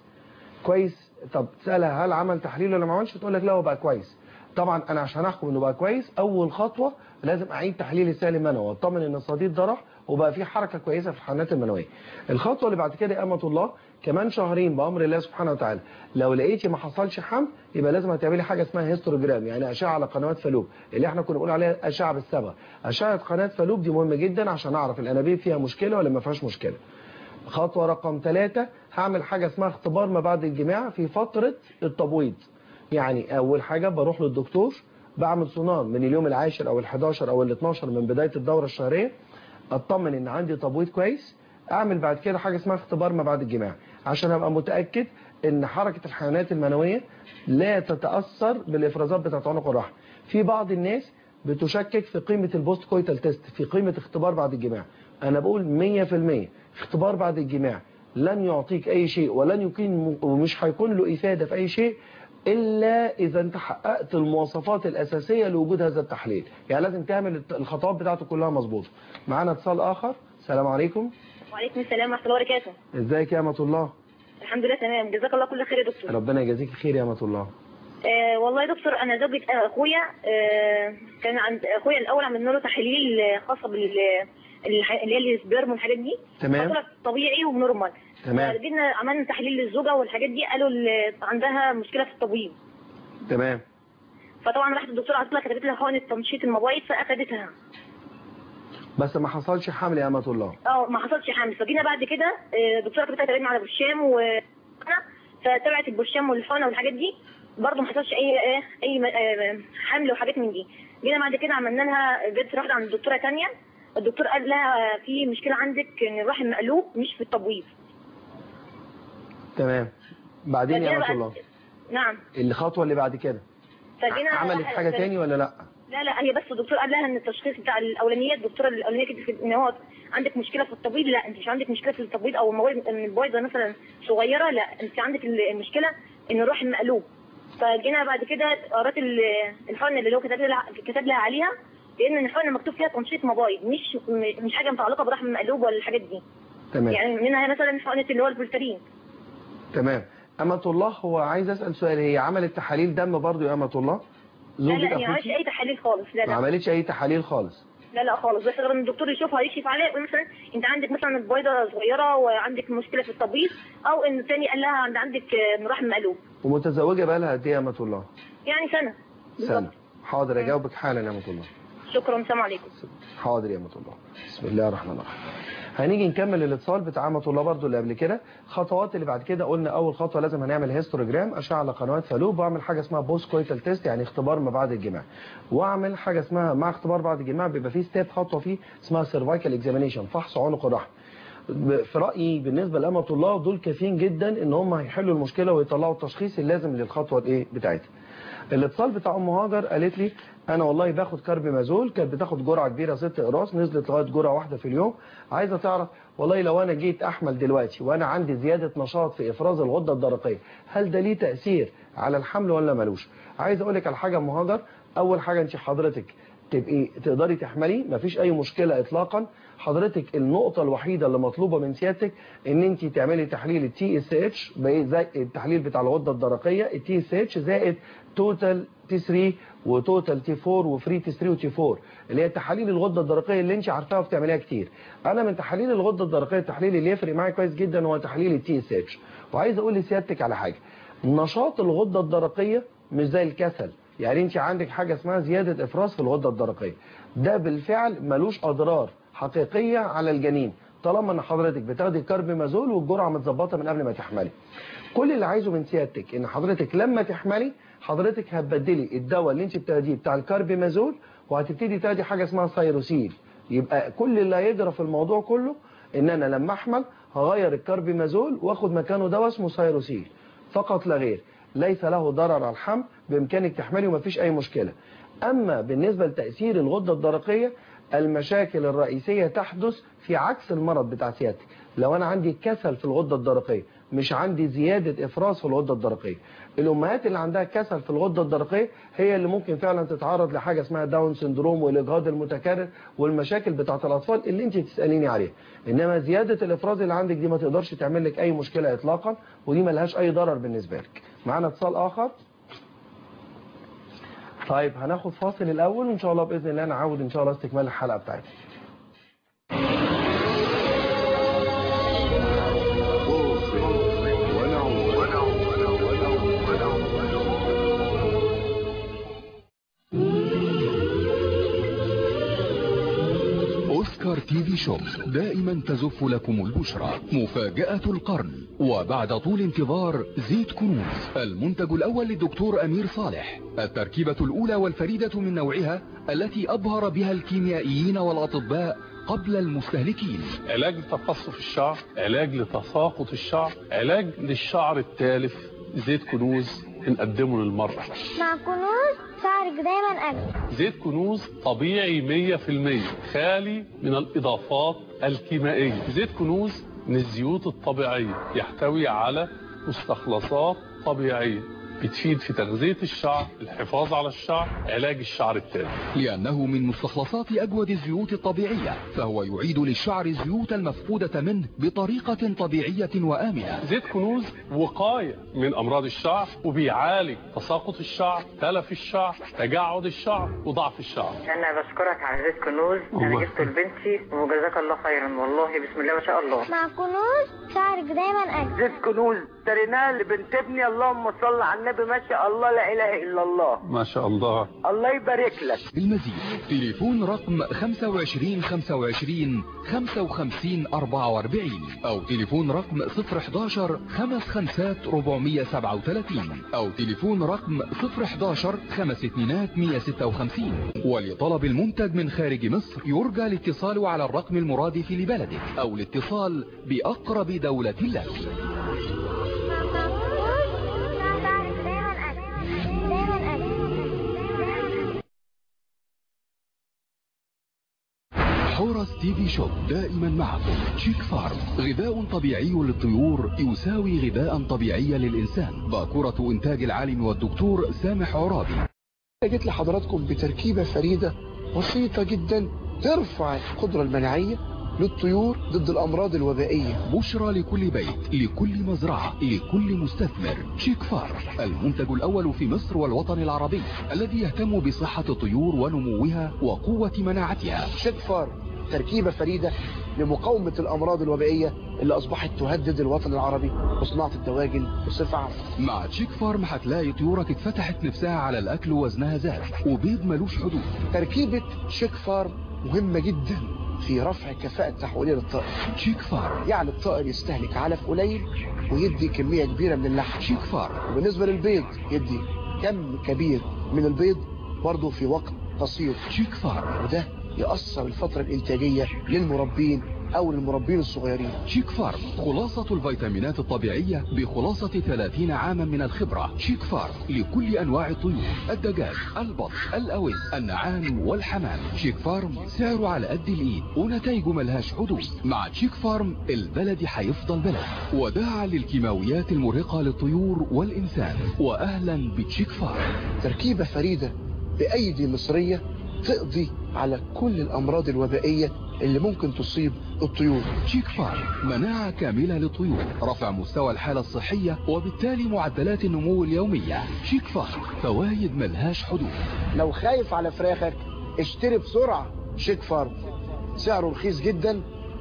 كويس طب تسالها هل عمل تحليل ولا ما عملش، تقول لك لا هو بقى كويس. طبعا انا عشان احكم انه بقى كويس اول خطوه لازم اعيد تحليل السائل المنوي واطمن ان الصديد ده راح وبقى في حركه كويسه في الحملات المنويه. الخطوه اللي بعد كده يا امه الله كمان شهرين بامر الله سبحانه وتعالى لو لقيتي ما حصلش حمل يبقى لازم هتعملي حاجه اسمها هيستوجرام، يعني اشعه على قنوات فالوب اللي احنا كنا بنقول عليها اشعه بالصبغه. اشعه قناه فالوب دي مهمه جدا عشان اعرف الانابيب فيها مشكله ولا ما فيهاش مشكله. خطوه رقم ثلاثة هعمل حاجه اسمها اختبار ما بعد الجماع في فتره التبويض. يعني اول حاجه بروح للدكتور بعمل سونار من اليوم العاشر او الحداشر او الاثناشر من بدايه الدوره الشهريه، اطمن ان عندي تبويض كويس، اعمل بعد كده حاجه اسمها اختبار ما بعد الجماع عشان ابقى متاكد ان حركه الحيوانات المنويه لا تتاثر بالافرازات بتاعت عنق الرحم. في بعض الناس بتشكك في قيمه البوست كويتال تيست، في قيمه اختبار بعد الجماع. انا بقول مية في المية اختبار بعد الجماع لن يعطيك اي شيء ولن يكون ومش هيكون له افاده في اي شيء الا اذا انت حققت المواصفات الاساسيه لوجود هذا التحليل، يعني لازم تعمل الخطوات بتاعته كلها مظبوطه. معانا اتصال اخر. السلام عليكم. وعليكم السلام ورحمه الله وبركاته. ازيك يا امه الله؟ الحمد لله تمام، جزاك الله كل خير يا دكتور. ربنا يجازيك خير يا امه الله. آه والله يا دكتور انا زوجة اخويا آه كان عند اخويا الاول عملنا له تحاليل خاصه بال الح- اللي هي السبيرم والحاجات دي. تمام. فطلعت طبيعي ونورمال. تمام. جينا عملنا تحليل للزوجه والحاجات دي، قالوا ال- عندها مشكله في التبويض. تمام. فطبعا راحت الدكتوره عطلة كتبت لها حقنه تنشيط المبايض فاخدتها. بس ما حصلش حمل يا امة الله. اه ما حصلش حمل. فجينا بعد كده آه، الدكتوره كانت بتعمل على برشام و فتبعت البرشام والحقنه والحاجات دي برضه ما حصلش اي آه، اي آه، حمل وحاجات من دي. جينا بعد كده عملنا لها جت رحنا عند دكتوره ثانيه، الدكتور قال لها في مشكله عندك ان الرحم مقلوب مش في التبويض. تمام. بعدين يا فجينا امة بعد- الله نعم. الخطوه اللي بعد كده فجينا عملت حاجه تاني ولا لا؟ لا لا هي بس الدكتور قال لها ان التشخيص بتاع الاولانيه، الدكتوره الاولانيه كانت ان هو عندك مشكله في التبويض. لا انت مش عندك مشكله في التبويض او المبويض ان البويضه مثلا صغيره، لا انت عندك المشكله ان الرحم مقلوب. فجينا بعد كده قرات ال- الحقنه اللي هو كتب لها كتب لها عليها، لان الحقنه مكتوب فيها تنشيط مبايض مش مش حاجه متعلقه برحم مقلوب ولا الحاجات دي. تمام. يعني منها مثلا حقنه اللي هو الفولترين. تمام. امة الله هو عايز اسال سؤال، هي عملت تحاليل دم برضو يا امة الله؟ لا زوجة لا هي ما عملتش اخوكي اي تحاليل خالص. لا ما لا عملتش اي تحاليل خالص. لا لا خالص. بس لما الدكتور يشوفها يكشف عليها يقول مثلا انت عندك مثلا البويضه صغيره وعندك مشكله في التبويض، او ان الثاني قال لها عند عندك آه، رحم مقلوب. ومتزوجه بقى لها قد ايه يا امة الله؟ يعني سنه سنه. حاضر اجاوبك حالا يا امة الله. شكرا. السلام عليكم. حاضر يا امة الله. بسم الله الرحمن الرحيم. هنيجي نكمل الاتصال بتاع امة الله برضو اللي قبل كده. خطوات اللي بعد كده قلنا اول خطوه لازم هنعمل هيستوجرام، اشعه على قنوات فالوب، واعمل حاجه اسمها بوست كويتال تيست يعني اختبار ما بعد الجماع، واعمل حاجه اسمها مع اختبار بعد الجماع بيبقى فيه ستيب خطوه فيه اسمها سيرفايكال اكزامينيشن فحص عنق الرحم. في رايي بالنسبه لامة الله دول كافيين جدا ان هم هيحلوا المشكله ويطلعوا التشخيص اللازم للخطوه الايه بتاعتها. الاتصال بتاع ام هاجر قالت لي انا والله باخد كاربيمازول، كانت بتاخد جرعه كبيره ست اقراص نزلت لغايه جرعه واحده في اليوم، عايزه تعرف والله لو انا جيت احمل دلوقتي وانا عندي زياده نشاط في افراز الغده الدرقيه هل ده ليه تاثير على الحمل ولا ملوش؟ عايز اقول لك على حاجه ام هاجر، اول حاجه انت حضرتك تبقي تقدري تحملي مفيش اي مشكله اطلاقا. حضرتك النقطه الوحيده اللي مطلوبه من سيادتك ان انت تعملي تحليل التي اس اتش زي التحليل بتاع الغده الدرقيه التي اس اتش زائد توتال تي ثلاثة وتوتال تي أربعة وفري تي ثلاثة وتي أربعة اللي هي تحاليل الغده الدرقيه اللي انت عارفاها وبتعمليها كتير. انا من تحاليل الغده الدرقيه التحليل اللي يفرق معايا كويس جدا هو تحليل التي اس اتش. وعايز اقول لسيادتك على حاجه، نشاط الغده الدرقيه مش زي الكسل، يعني انت عندك حاجه اسمها زياده افراز في الغده الدرقيه، ده بالفعل ملوش اضرار حقيقيه على الجنين طالما ان حضرتك بتاخدي كاربيمازول والجرعه متظبطه من قبل ما تحملي. كل اللي عايزه من سيادتك ان حضرتك لما تحملي حضرتك هتبدلي الدواء اللي انت بتاخديه بتاع الكاربيمازول وهتبتدي تاخدي حاجه اسمها سايروسيل. يبقى كل اللي هيجرى في الموضوع كله ان انا لما احمل هغير الكاربيمازول واخد مكانه دواء اسمه سايروسيل فقط لا غير، ليس له ضرر على الحمل، بامكانك تحملي ومفيش اي مشكله. اما بالنسبه لتاثير الغده الدرقيه المشاكل الرئيسيه تحدث في عكس المرض بتاع سيادتك. لو انا عندي كسل في الغده الدرقيه مش عندي زياده افراز في الغده الدرقيه، الامهات اللي عندها كسل في الغده الدرقيه هي اللي ممكن فعلا تتعرض لحاجه اسمها داون سندروم والاجهاض المتكرر والمشاكل بتاعه الاطفال اللي انت بتساليني عليها. انما زياده الافراز اللي عندك دي ما تقدرش تعمل لك اي مشكله اطلاقا ودي ما لهاش اي ضرر بالنسبه لك. معانا اتصال اخر. طيب هناخد فاصل الاول وان شاء الله باذن الله نعود ان شاء الله استكمال الحلقه بتاعتنا. أوسكار تي في شوب دائما تزف لكم البشرى مفاجأة القرن. وبعد طول انتظار زيت كنوز المنتج الأول للدكتور أمير صالح، التركيبة الأولى والفريدة من نوعها التي أبهر بها الكيميائيين والأطباء قبل المستهلكين. علاج لتقصف الشعر، علاج لتساقط الشعر، علاج للشعر التالف. زيت كنوز بنقدمه للمرأة. مع كنوز شعرك دايما أجمل. زيت كنوز طبيعي مية في المية خالي من الإضافات الكيميائية. زيت كنوز من الزيوت الطبيعية يحتوي على مستخلصات طبيعية بتفيد في تغذية الشعر، الحفاظ على الشعر، علاج الشعر التالف. لأنه من مستخلصات أجود الزيوت الطبيعية، فهو يعيد للشعر الزيوت المفقودة منه بطريقة طبيعية وآمنة. زيت كنوز وقاية من أمراض الشعر، وبيعالج تساقط الشعر، تلف الشعر، تجعد الشعر، وضعف الشعر. أنا بشكرك على زيت كنوز، أنا جبته لبنتي وجزاك الله خيرا، والله بسم الله ما شاء الله. مع كنوز شعرك دايما أجمل. زيت كنوز اشتريناه لبنت ابني، اللهم صل على النبي، ما شاء الله لا إله إلا الله. ما شاء الله. الله يبارك لك. المزيد تليفون رقم خمسة وعشرين خمسة وعشرين خمسة وخمسين أربعة وأربعين أو تليفون رقم صفر حداشر خمس خمسات أربعمية سبعة وثلاثين أو تليفون رقم صفر حداشر خمس اتنينات مية ستة وخمسين. ولطلب المنتج من خارج مصر يرجى الاتصال على الرقم المرادف لبلدك أو الاتصال بأقرب دولة لك. حورس تي في شوب دائما معكم. شيك فارم غذاء طبيعي للطيور يساوي غذاء طبيعي للإنسان. باكورة إنتاج العالم والدكتور سامح عرابي. جيت لحضراتكم بتركيبة فريدة بسيطة جدا ترفع القدرة المناعية للطيور ضد الأمراض الوبائية. بشرى لكل بيت، لكل مزرعة، لكل مستثمر. شيك فارم المنتج الأول في مصر والوطن العربي الذي يهتم بصحة الطيور ونموها وقوة مناعتها. شيك فارم تركيبة فريدة لمقاومة الأمراض الوبائية اللي أصبحت تهدد الوطن العربي وصناعة الدواجن بصفة عامة. مع تشيك فارم هتلاقي طيورك اتفتحت نفسها على الأكل ووزنها زاد وبيض ملوش حدود. تركيبة شيك فارم مهمة جدا في رفع كفاءة تحويلية للطائر. شيك فارم يعني الطائر يستهلك علف قليل ويدي كمية كبيرة من اللحم. شيك فارم. وبالنسبة للبيض يدي كم كبير من البيض برضه في وقت قصير. شيك فارم. وده يأثر الفترة الإنتاجية للمربين أو للمربين الصغيرين. شيك فارم خلاصة الفيتامينات الطبيعية بخلاصة ثلاثين عاما من الخبرة. شيك فارم لكل أنواع الطيور، الدجاج، البط، الأوز، النعام والحمام. شيك فارم سعره على قد الإيد ونتائجه ملهاش حدود. مع شيك فارم البلد هيفضل بلد. وداعا للكيماويات المرهقة للطيور والإنسان. وأهلا بتشيك فارم. تركيبة فريدة بأيدي مصرية تقضي على كل الأمراض الوبائية اللي ممكن تصيب الطيور. شيك فارم مناعة كاملة للطيور، رفع مستوى الحالة الصحية وبالتالي معدلات النمو اليومية. شيك فارم فوايد ملهاش حدود. لو خايف على فراخك اشتري بسرعة شيك فارم، سعره رخيص جدا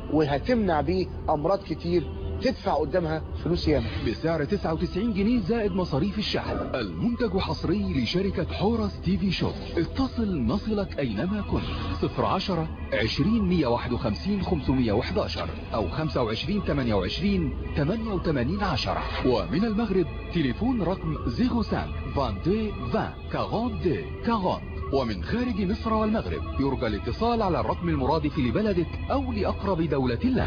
وهتمنع بيه أمراض كتير تدفع قدامها فلوس ياما بسعر تسعة وتسعين جنيه زائد مصاريف الشحن. المنتج حصري لشركة حورس تي في شوب. اتصل نصلك أينما كنت. صفر عشرة عشرين مية واحد وخمسين خمسمية وحداشر أو خمسة وعشرين تمانية وعشرين تمانية وتمانين عشرة. ومن المغرب تليفون رقم صفر خمسة اثنين عشرين عشرين أربعين. ومن خارج مصر والمغرب يرجى الاتصال على الرقم المرادف لبلدك أو لأقرب دولة لك.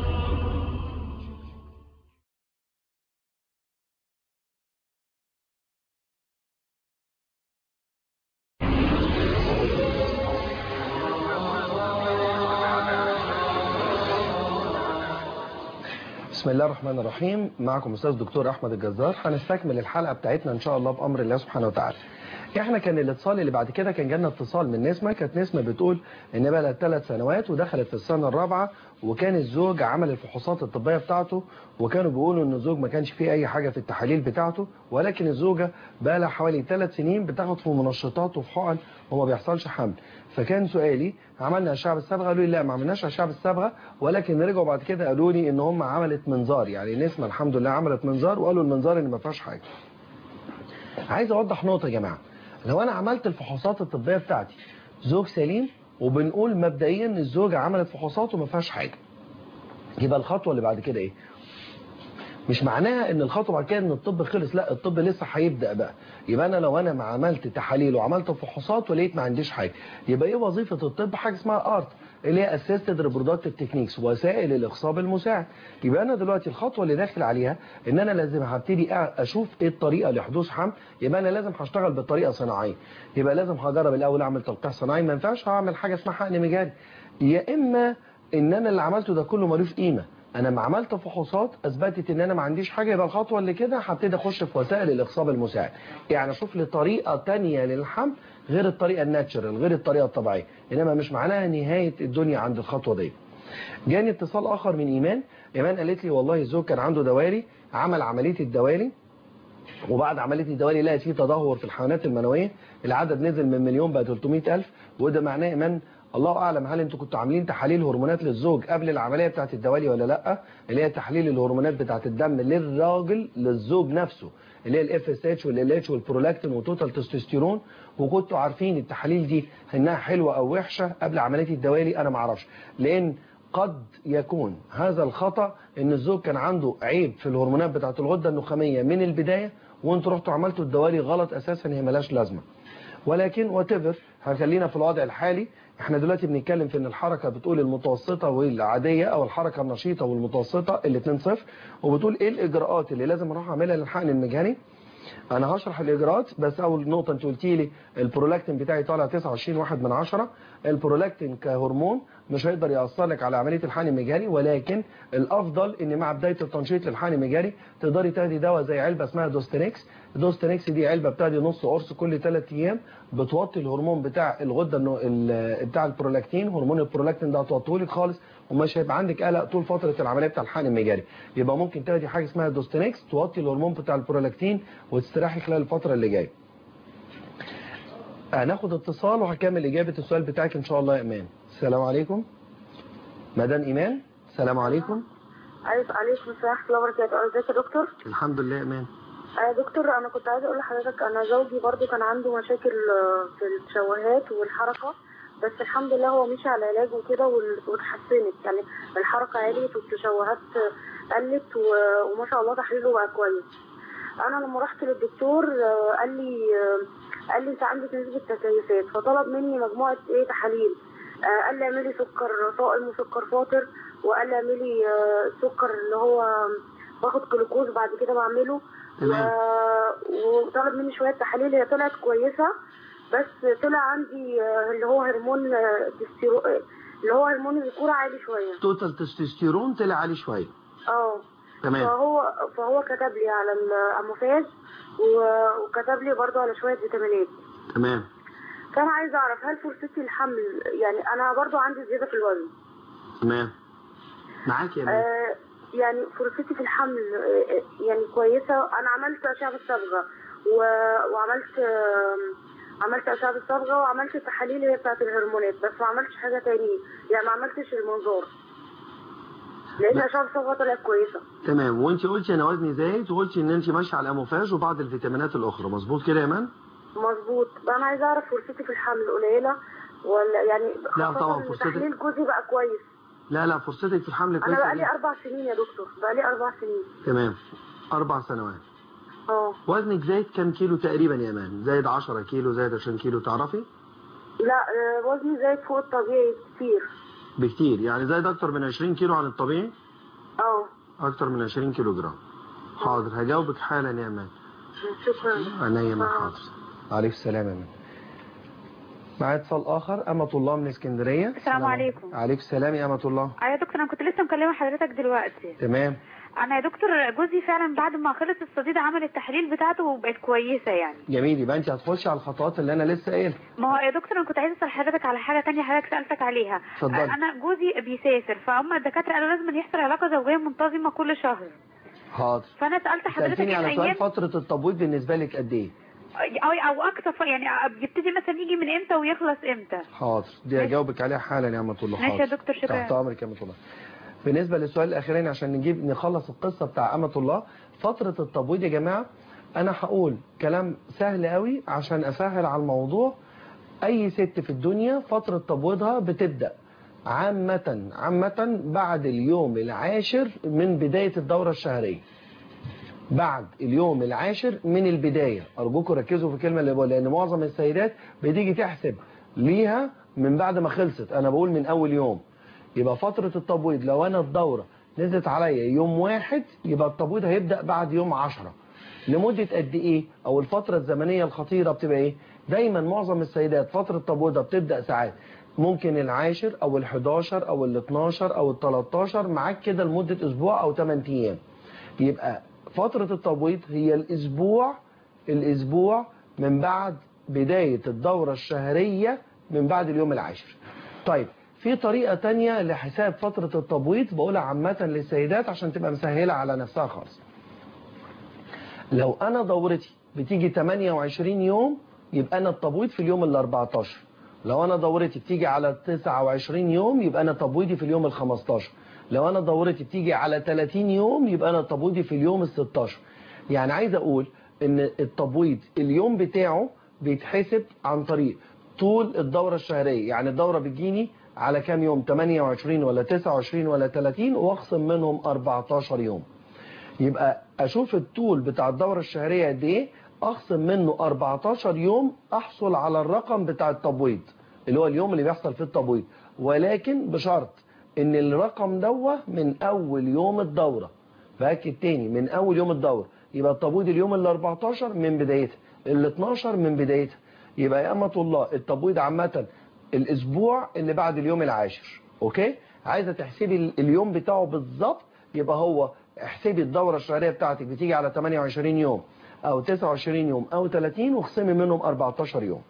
بسم الله الرحمن الرحيم. معكم أستاذ دكتور أحمد الجزار. هنستكمل الحلقة بتاعتنا إن شاء الله بأمر الله سبحانه وتعالى. احنا كان الاتصال اللي بعد كده كان جالنا اتصال من نسمة. كانت نسمة بتقول ان بقى لها ثلاث سنوات ودخلت في السنة الرابعة، وكان الزوج عمل الفحوصات الطبية بتاعته وكانوا بيقولوا ان الزوج ما كانش فيه اي حاجة في التحاليل بتاعته، ولكن الزوجة بقى لها حوالي ثلاث سنين بتاخد في منشطات وفي حقن وما بيحصلش حمل. فكان سؤالي عملنا اشعه بالصبغه؟ قالوا لي لا ما عملناش اشعه بالصبغه، ولكن رجعوا بعد كده قالوا لي ان هم عملت منظار. يعني نسمة الحمد لله عملت منظار وقالوا المنظار ان ما فيهاش حاجة. عايز اوضح نقطة يا جماعة. لو انا عملت الفحوصات الطبية بتاعتي زوج سليم وبنقول مبدئيا ان الزوجة عملت فحوصات وما فيهاش حاجة، يبقى الخطوة اللي بعد كده ايه؟ مش معناها ان الخطوة بعد كده ان الطب خلص، لا الطب لسه هيبدأ بقى. يبقى انا لو انا ما عملت تحاليل وعملت فحوصات ولقيت ما عنديش حاجة، يبقى ايه وظيفة الطب؟ حاجة اسمها ارت اللي هي اسيستد ريبرودكتيف تكنيكس، وسائل الاخصاب المساعد. يبقى انا دلوقتي الخطوه اللي داخل عليها ان انا لازم هبتدي اشوف ايه الطريقه لحدوث حمل. يبقى انا لازم هشتغل بالطريقه صناعيه. يبقى لازم هجرب الاول اعمل تلقيح صناعي، ما ينفعش هعمل حاجه اسمها حقن مجاري. يا اما ان انا اللي عملته ده كله ملوش قيمه، انا ما عملت فحوصات اثبتت ان انا ما عنديش حاجه، يبقى الخطوه اللي كده هبتدي اخش في وسائل الاخصاب المساعد، يعني اشوف لي طريقه ثانيه للحمل غير الطريقه الناتشرال، غير الطريقه الطبيعيه، انما مش معناها نهايه الدنيا عند الخطوه دي. جاني اتصال اخر من ايمان. ايمان قالت لي والله الزوج كان عنده دوالي، عمل عمليه الدوالي، وبعد عمليه الدوالي لقت فيه تدهور في الحيوانات المنويه، العدد نزل من مليون بقى ثلاثمائة ألف، وده معناه ايمان الله اعلم هل انتوا كنتوا عاملين تحاليل هرمونات للزوج قبل العمليه بتاعه الدوالي ولا لا، اللي هي تحليل الهرمونات بتاعه الدم للراجل للزوج نفسه، اللي هي الاف اس اتش والال اتش والبرولاكتين وتوتال تستوستيرون، وكنتوا عارفين التحاليل دي انها حلوه او وحشه قبل عمليه الدوالي؟ انا ما اعرفش، لان قد يكون هذا الخطأ ان الزوج كان عنده عيب في الهرمونات بتاعه الغده النخاميه من البدايه، وانتوا رحتوا عملتوا الدوالي غلط اساسا، هي ملاش لازمه. ولكن واتيفر هنخلينا في الوضع الحالي. احنا دلوقتي بنتكلم في ان الحركه بتقول المتوسطه والعاديه، او الحركه النشيطه والمتوسطه الاثنين صفر، وبتقول ايه الاجراءات اللي لازم اروح اعملها للحقن المجهري. انا هشرح الاجراءات، بس اول نقطه انت قلتي لي البرولاكتين بتاعي طالع تسعة وعشرين واحد من عشرة. البرولاكتين كهرمون مش هيقدر ياثر لك على عمليه الحقن المجهري، ولكن الافضل ان مع بدايه التنشيط للحقن المجهري تقدري تاخدي دواء زي علبه اسمها دوستينكس. دوستينكس دي علبه بتاعتي نص قرص كل ثلاث ايام، بتوطي الهرمون بتاع الغده بتاع البرولاكتين، هرمون البرولاكتين ده هتوطيه لك خالص، ومش هيبقى عندك قلق طول فتره العمليه بتاع الحقن المجهري. يبقى ممكن تاخدي حاجه اسمها دوستينكس توطي الهرمون بتاع البرولاكتين وتستريحي خلال الفتره اللي جايه. هناخد اتصال وهكمل اجابه السؤال بتاعك ان شاء الله يا ايمان. السلام عليكم مدام ايمان. السلام عليكم. عليكم عليكم السلام ورحمه الله وبركاته. ازيك يا دكتور؟ الحمد لله يا ايمان. يا دكتور انا كنت عايزه اقول لحضرتك انا زوجي برضو كان عنده مشاكل في التشوهات والحركه، بس الحمد لله هو مشي على علاج وكده واتحسنت، يعني الحركه عالية والتشوهات قلت وما شاء الله تحليله بقى كويس. انا لما رحت للدكتور قال لي قال لي انت عندك نسبه تكيسات، فطلب مني مجموعه ايه تحاليل. قال لي اعملي سكر صائم وسكر فاطر، وقال لي اعملي سكر اللي هو باخد جلوكوز بعد كده بعمله، وطلب مني شويه تحاليل هي طلعت كويسه، بس طلع عندي اللي هو هرمون تستيرو اللي هو هرمون الذكوره عالي شويه، توتال تستوستيرون طلع عالي شويه. اه تمام. فهو فهو كتب لي على الاموفاج وكتب لي برضه على شويه فيتامينات. تمام. فانا عايزه اعرف هل فرصتي الحمل، يعني انا برضه عندي زياده في الوزن. تمام معاك يا آه يعني فرصتي في الحمل آه يعني كويسه. انا عملت اشعه بالصبغه وعملت آه عملت اشعه بالصبغه وعملت التحاليل اللي هي بتاعت الهرمونات، بس ما عملتش حاجه تاني، يعني ما عملتش المنظار لان اشعه بالصبغه طلعت كويسه. تمام. وانت قلتي انا وزني زايد، وقلتي ان انت ماشيه على الاموفاج وبعض الفيتامينات الاخرى، مظبوط كده يا ايمان؟ مظبوط. انا عايزه اعرف فرصتي في الحمل قليله ولا يعني؟ لا طبعا فرصتك. تحليل جوزي بقى كويس. لا لا فرصتك في الحمل كويسه. انا بقالي اربع سنين يا دكتور، بقالي اربع سنين. تمام اربع سنوات. اه. وزنك زايد كام كيلو تقريبا يا ايمان؟ زايد عشرة كيلو، زايد عشرين كيلو تعرفي؟ لا وزني زايد فوق الطبيعي كتير. بكتير يعني زايد اكتر من عشرين كيلو عن الطبيعي؟ اه اكتر من عشرين كيلو جرام. حاضر هجاوبك حالا يا ايمان. شكرا. عينيا من حاضر. عليكم السلام يا ايمان. معايا اتصال اخر. امة الله من اسكندريه. السلام عليكم. عليكم السلام يا امة الله. ايوه يا دكتور انا كنت لسه مكلمه حضرتك دلوقتي. تمام. انا يا دكتور جوزي فعلا بعد ما خلص الصديد عمل التحليل بتاعته وبقت كويسه يعني. جميل. يبقى انت هتخشي على الخطوات اللي انا لسه قايلها. ما هو يا دكتور انا كنت عايزه اسال حضرتك على حاجه ثانيه حضرتك سالتك عليها. اتفضل. انا جوزي بيسافر، فهم الدكاتره قالوا لازم يحصل علاقه زوجيه منتظمه كل شهر. حاضر. فانا سالت حضرتك سالتني على سؤال أيام... فتره التبويض بالنسبه لك قد ايه؟ او او اكتر، يعني بيبتدي مثلا يجي من امتى ويخلص امتى؟ حاضر دي هجاوبك عليها حالا يا امة الله. ماشي يا دكتور شكرا. تحت امرك يا امة الله. بالنسبه للسؤال الاخراني عشان نجيب نخلص القصه بتاع امة الله، فتره التبويض يا جماعه انا هقول كلام سهل قوي عشان اسهل على الموضوع. اي ست في الدنيا فتره تبويضها بتبدا عامه عامه بعد اليوم العاشر من بدايه الدوره الشهريه. بعد اليوم العاشر من البدايه، ارجوكم ركزوا في الكلمه اللي بقولها لان معظم السيدات بتيجي تحسب ليها من بعد ما خلصت، انا بقول من اول يوم. يبقى فترة التبويض لو انا الدورة نزلت عليا يوم واحد يبقى التبويض هيبدأ بعد يوم عشرة. لمدة قد ايه او الفترة الزمنية الخطيرة بتبقى ايه؟ دايما معظم السيدات فترة تبويضها بتبدأ ساعات ممكن العاشر او الحداشر او الاتناشر او التلاتاشر معاك كده لمدة اسبوع او تمن ايام. يبقى فترة التبويض هي الاسبوع الاسبوع من بعد بداية الدورة الشهرية من بعد اليوم العاشر. طيب في طريقة تانية لحساب فترة التبويض بقولها عامة للسيدات عشان تبقى مسهلة على نفسها خالص. لو انا دورتي بتيجي تمنية وعشرين يوم يبقى انا التبويض في اليوم ال اربعتاشر. لو انا دورتي بتيجي على تسعة وعشرين يوم يبقى انا تبويضي في اليوم ال خمستاشر. لو انا دورتي بتيجي على تلاتين يوم يبقى انا تبويضي في اليوم ال ستاشر. يعني عايز اقول ان التبويض اليوم بتاعه بيتحسب عن طريق طول الدورة الشهرية. يعني الدورة بتجيني على كام يوم؟ تمنية وعشرين ولا تسعة وعشرين ولا تلاتين واخصم منهم اربعتاشر يوم. يبقى اشوف الطول بتاع الدورة الشهرية قد ايه، اخصم منه اربعتاشر يوم احصل على الرقم بتاع التبويض اللي هو اليوم اللي بيحصل فيه التبويض، ولكن بشرط ان الرقم دوه من اول يوم الدورة. فاكد تاني، من اول يوم الدورة. يبقى التبويض اليوم ال اربعتاشر من بدايتها، ال اتناشر من بدايتها. يبقى يا أمة الله التبويض عامة الاسبوع اللي بعد اليوم العاشر. اوكي، عايزة تحسبي اليوم بتاعه بالظبط، يبقى هو احسبي الدورة الشهرية بتاعتك بتيجي على تمنية وعشرين يوم او تسعة وعشرين يوم او تلاتين واخصمي منهم اربعتاشر يوم.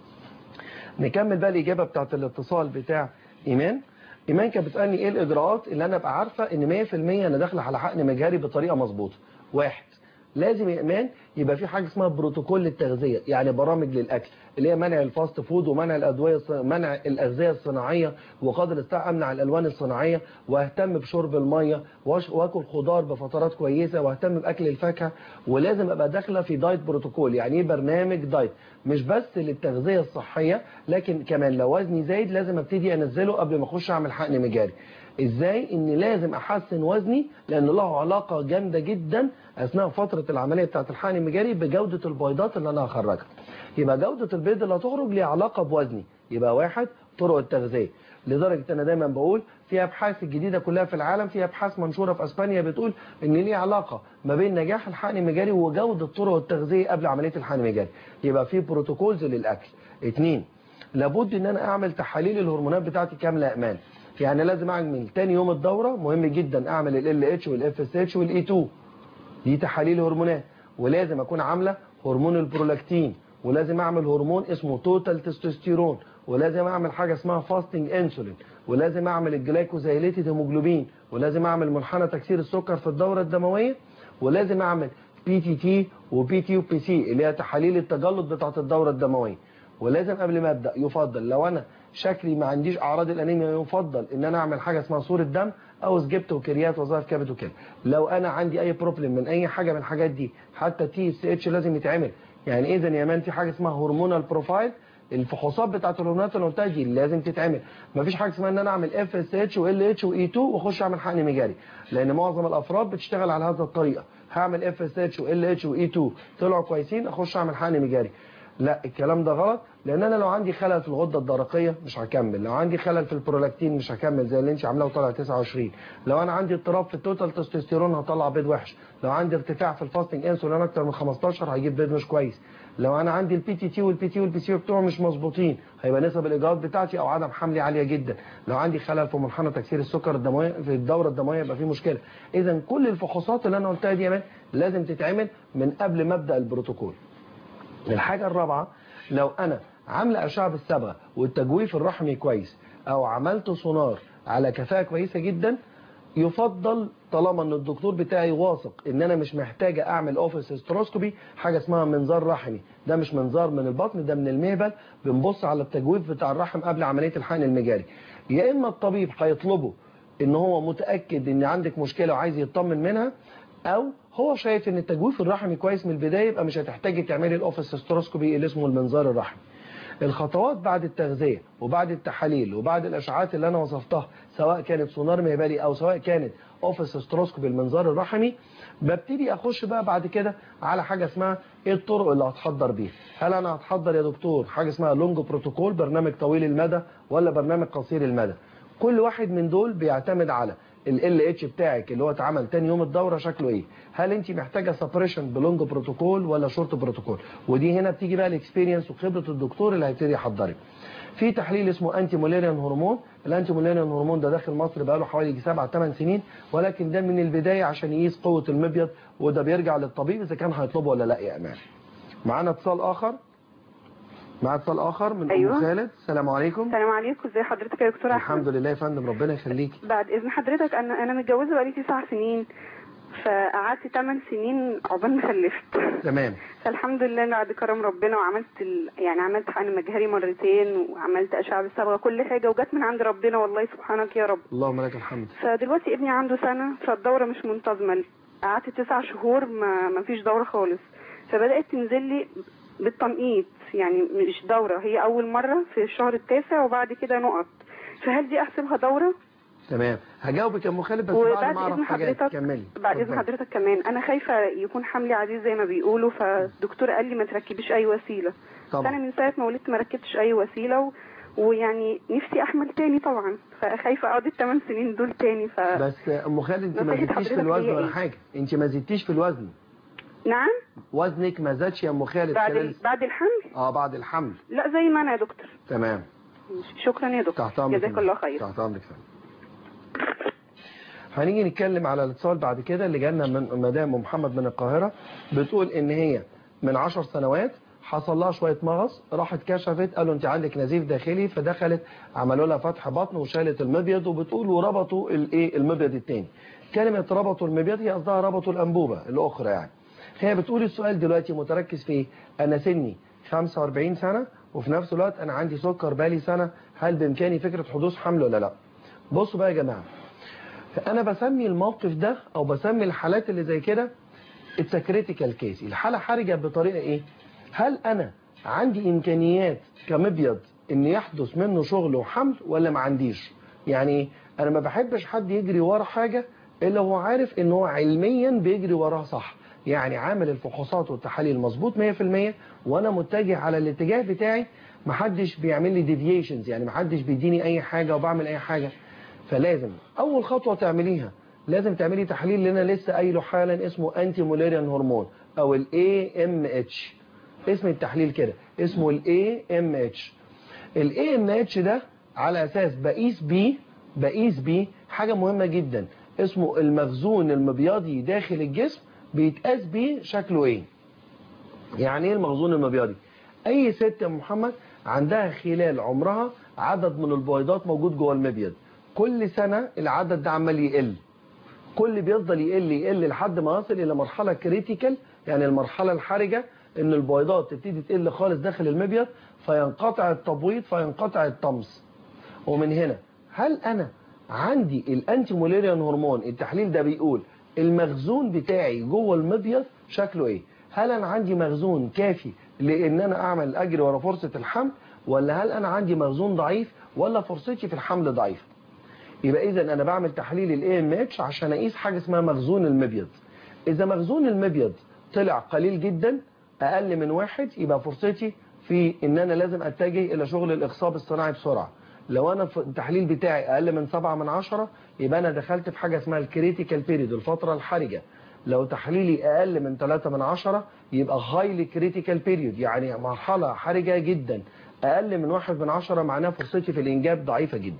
نكمل بقى الإجابة بتاعت الاتصال بتاع إيمان. إيمان كانت بتسألني إيه الإجراءات اللي أنا أبقى عارفة إن مية في المية أنا داخلة على حقن مجهري بطريقة مظبوطة. واحد، لازم يا إيمان يبقى في حاجة اسمها بروتوكول للتغذية، يعني برامج للأكل اللي هي منع الفاست فود ومنع الأدوية، منع الأغذية الصناعية، وقدر الاستطاعة أمنع الألوان الصناعية، واهتم بشرب المية، واكل خضار بفترات كويسة، واهتم بأكل الفاكهة. ولازم أبقى داخلة في دايت بروتوكول، يعني إيه برنامج دايت، مش بس للتغذية الصحية لكن كمان لو وزني زايد لازم ابتدي انزله قبل ما اخش اعمل حقن مجاري. ازاي؟ ان لازم احسن وزني لان له علاقة جامدة جدا اثناء فترة العملية بتاعة الحقن المجاري بجودة البيضات اللي انا هخرجها. يبقى جودة البيض اللي هتخرج ليها علاقة بوزني. يبقى واحد، طرق التغذية. لدرجة انا دايما بقول في ابحاث الجديدة كلها في العالم، في ابحاث منشورة في اسبانيا بتقول ان ليه علاقة ما بين نجاح الحقن المجاري وجودة طرق التغذية قبل عملية الحقن المجاري. يبقى في بروتوكولز للاكل. اتنين، لابد ان انا اعمل تحاليل الهرمونات بتاعتي كاملة امان. يعني لازم اعمل تاني يوم الدورة، مهم جدا اعمل ال ال اتش والاف اس اتش والاي اتنين، دي تحاليل هرمونات. ولازم اكون عاملة هرمون البرولاكتين، ولازم اعمل هرمون اسمه توتال تستوستيرون، ولازم اعمل حاجة اسمها فاستنج انسولين، ولازم اعمل الجلايكوزايليتد هيموجلوبين، ولازم اعمل منحنى تكسير السكر في الدورة الدموية، ولازم اعمل بي تي تي وبي تي وبي سي اللي هي تحاليل التجلط بتاعة الدورة الدموية. ولازم قبل ما ابدا يفضل لو انا شكلي ما عنديش اعراض الانيميا يفضل ان انا اعمل حاجه اسمها صوره دم او سجبت وكريات وظائف كبد وكده. لو انا عندي اي بروبلم من اي حاجه من الحاجات دي حتى تي اس اتش لازم يتعمل. يعني اذا يا مان في حاجه اسمها هرمونال بروفايل، الفحوصات بتاعه الهرمونات اللي قلتها دي لازم تتعمل. مفيش حاجه اسمها ان انا اعمل اف اس اتش وال اتش واي اتنين واخش اعمل حقن مجاري، لان معظم الافراد بتشتغل على هذه الطريقه. هعمل اف اس اتش وال اتش واي اتنين طلعوا كويسين اخش اعمل حقن مجاري. لا، الكلام ده غلط، لان انا لو عندي خلل في الغده الدرقيه مش هكمل، لو عندي خلل في البرولاكتين مش هكمل زي اللي انت عاملاه وطلع تسعة وعشرين، لو انا عندي اضطراب في التوتال تستوستيرون هطلع بيض وحش، لو عندي ارتفاع في الفاستنج انسولين اكتر من خمستاشر هيجيب بيض مش كويس، لو انا عندي البي تي تي والبي تي والبي سي بتوعه مش مظبوطين هيبقى نسب الاجهاض بتاعتي او عدم حملي عاليه جدا، لو عندي خلل في منحنى تكسير السكر الدموي في الدوره الدمويه يبقى في مشكله. اذا كل الفحوصات اللي انا قلتها دي يا مان لازم تتعمل من قبل ما ابدا البروتوكول. الحاجه الرابعه، لو انا عامله اشعه بالصبغه والتجويف الرحمي كويس او عملت سونار على كفاءه كويسه جدا، يفضل طالما ان الدكتور بتاعي واثق ان انا مش محتاجه اعمل اوفيس هيستروسكوبي، حاجه اسمها منظار رحمي. ده مش منظار من البطن، ده من المهبل، بنبص على التجويف بتاع الرحم قبل عمليه الحقن المجاري. يا اما الطبيب هيطلبه ان هو متاكد ان عندك مشكله وعايز يطمن منها، او هو شايف ان التجويف الرحمي كويس من البدايه يبقى مش هتحتاجي تعملي الاوفيس هيستروسكوبي اللي اسمه المنظار الرحمي. الخطوات بعد التغذيه وبعد التحاليل وبعد الاشعاعات اللي انا وصفتها، سواء كانت سونار مهبلي او سواء كانت اوفيس هيستروسكوبي المنظار الرحمي، ببتدي اخش بقى بعد كده على حاجه اسمها ايه الطرق اللي هتحضر بيها. هل انا هتحضر يا دكتور حاجه اسمها لونج بروتوكول، برنامج طويل المدى، ولا برنامج قصير المدى؟ كل واحد من دول بيعتمد على ال ال اتش بتاعك اللي هو اتعمل تاني يوم الدوره شكله ايه. هل انت محتاجه سبريشن بلونج بروتوكول ولا شورت بروتوكول؟ ودي هنا بتيجي بقى الاكسبيرينس وخبره الدكتور اللي هيبتدي يحضرك. في تحليل اسمه انتي موليريان هرمون. الانتي موليريان هرمون ده داخل مصر بقاله حوالي سبعة ثمان سنين، ولكن ده من البدايه عشان يقيس قوه المبيض، وده بيرجع للطبيب اذا كان هيطلبه ولا لا يا امان. معانا اتصال اخر. معانا اتصال اخر من أيوة. ام خالد. السلام عليكم. السلام عليكم، ازي حضرتك يا دكتور احمد؟ الحمد لله يا فندم، ربنا يخليكي. بعد اذن حضرتك، انا انا متجوزه بقالي تسع سنين، فقعدت ثمان سنين عقبال ما خلفت. تمام. فالحمد لله بعد كرم ربنا، وعملت ال... يعني عملت حقن مجهري مرتين، وعملت اشعه بالصبغه، كل حاجه وجت من عند ربنا والله سبحانك يا رب. اللهم لك الحمد. فدلوقتي ابني عنده سنه، فالدوره مش منتظمه، قعدت تسع شهور ما ما فيش دوره خالص، فبدات تنزل لي بالتنقيط، يعني مش دوره، هي اول مره في الشهر التاسع وبعد كده نقط. فهل دي احسبها دوره؟ تمام، هجاوبك يا ام خالد بس بعد ما اعرف حاجات. كملي. بعد اذن حضرتك كمان، انا خايفه يكون حملي عزيز زي ما بيقولوا، فالدكتور قال لي ما تركبيش اي وسيله. طبعا. انا من ساعه ما ولدت ما ركبتش اي وسيله، و... ويعني نفسي احمل تاني طبعا، فخايفه اقعد الثمان سنين دول تاني. ف بس ام خالد انت ما زدتيش في الوزن ولا حاجه، انت ما زدتيش في الوزن. نعم. وزنك ما زادش يا ام خالد بعد خلال... ال... بعد الحمل؟ اه بعد الحمل. لا زي ما انا يا دكتور. تمام. شكرا يا دكتور. تحت امرك. جزاك الله خير. تحت امرك. هنيجي نتكلم على الاتصال بعد كده اللي جالنا من مدام محمد من القاهرة، بتقول ان هي من عشر سنوات حصل لها شوية مغص، راحت كشفت قالوا انت عندك نزيف داخلي، فدخلت عملوا لها فتح بطن وشالت المبيض، وبتقول وربطوا الايه المبيض الثاني. كلمة ربطوا المبيض هي قصدها ربطوا الأنبوبة الأخرى يعني. هي بتقول السؤال دلوقتي متركز في انا سني خمسة وأربعين سنة وفي نفس الوقت انا عندي سكر بالي سنة، هل بامكاني فكرة حدوث حمل ولا لا؟ بصوا بقى يا جماعة، انا بسمي الموقف ده او بسمي الحالات اللي زي كده اتس كريتيكال كيس. الحاله حرجه بطريقه ايه؟ هل انا عندي امكانيات كمبيض ان يحدث منه شغل وحمل ولا ما عنديش؟ يعني ايه؟ انا ما بحبش حد يجري ورا حاجه الا هو عارف ان هو علميا بيجري وراها صح، يعني عامل الفحوصات والتحاليل مظبوط مية في المية وانا متجه على الاتجاه بتاعي، ما حدش بيعمل لي ديفييشنز، يعني ما حدش بيديني اي حاجه وبعمل اي حاجه. فلازم اول خطوه تعمليها لازم تعملي تحليل اللي انا لسه قايله حالا اسمه انتي موليريان هرمون او الاي ام اتش. اسم التحليل كده اسمه الاي ام اتش. الاي ام اتش ده على اساس بقيس بيه بقيس بيه حاجه مهمه جدا اسمه المخزون المبيضي داخل الجسم، بيتقاس بيه شكله ايه. يعني ايه المخزون المبيضي؟ اي ست يا محمد عندها خلال عمرها عدد من البويضات موجود جوه المبيض، كل سنة العدد ده عمال يقل، كل بيفضل يقل يقل لحد ما يصل إلى مرحلة كريتيكال، يعني المرحلة الحرجة إن البويضات تبتدي تقل خالص داخل المبيض، فينقطع التبويض فينقطع الطمس. ومن هنا هل أنا عندي الأنتي موليريان هرمون؟ التحليل ده بيقول المخزون بتاعي جوه المبيض شكله إيه؟ هل أنا عندي مخزون كافي لأن أنا أعمل أجري ورا فرصة الحمل، ولا هل أنا عندي مخزون ضعيف، ولا فرصتي في الحمل ضعيف؟ يبقى إذا أنا بعمل تحليل ال إيه إم إتش عشان أقيس حاجة اسمها مخزون المبيض. إذا مخزون المبيض طلع قليل جدا أقل من واحد، يبقى فرصتي في إن أنا لازم أتجه إلى شغل الإخصاب الصناعي بسرعة. لو أنا في التحليل بتاعي أقل من سبعة من عشرة يبقى أنا دخلت في حاجة اسمها الكريتيكال بيريد، الفترة الحرجة. لو تحليلي أقل من ثلاثة من عشرة يبقى هايلي كريتيكال بيريود، يعني مرحلة حرجة جدا. أقل من واحد من عشرة معناه فرصتي في الإنجاب ضعيفة جدا.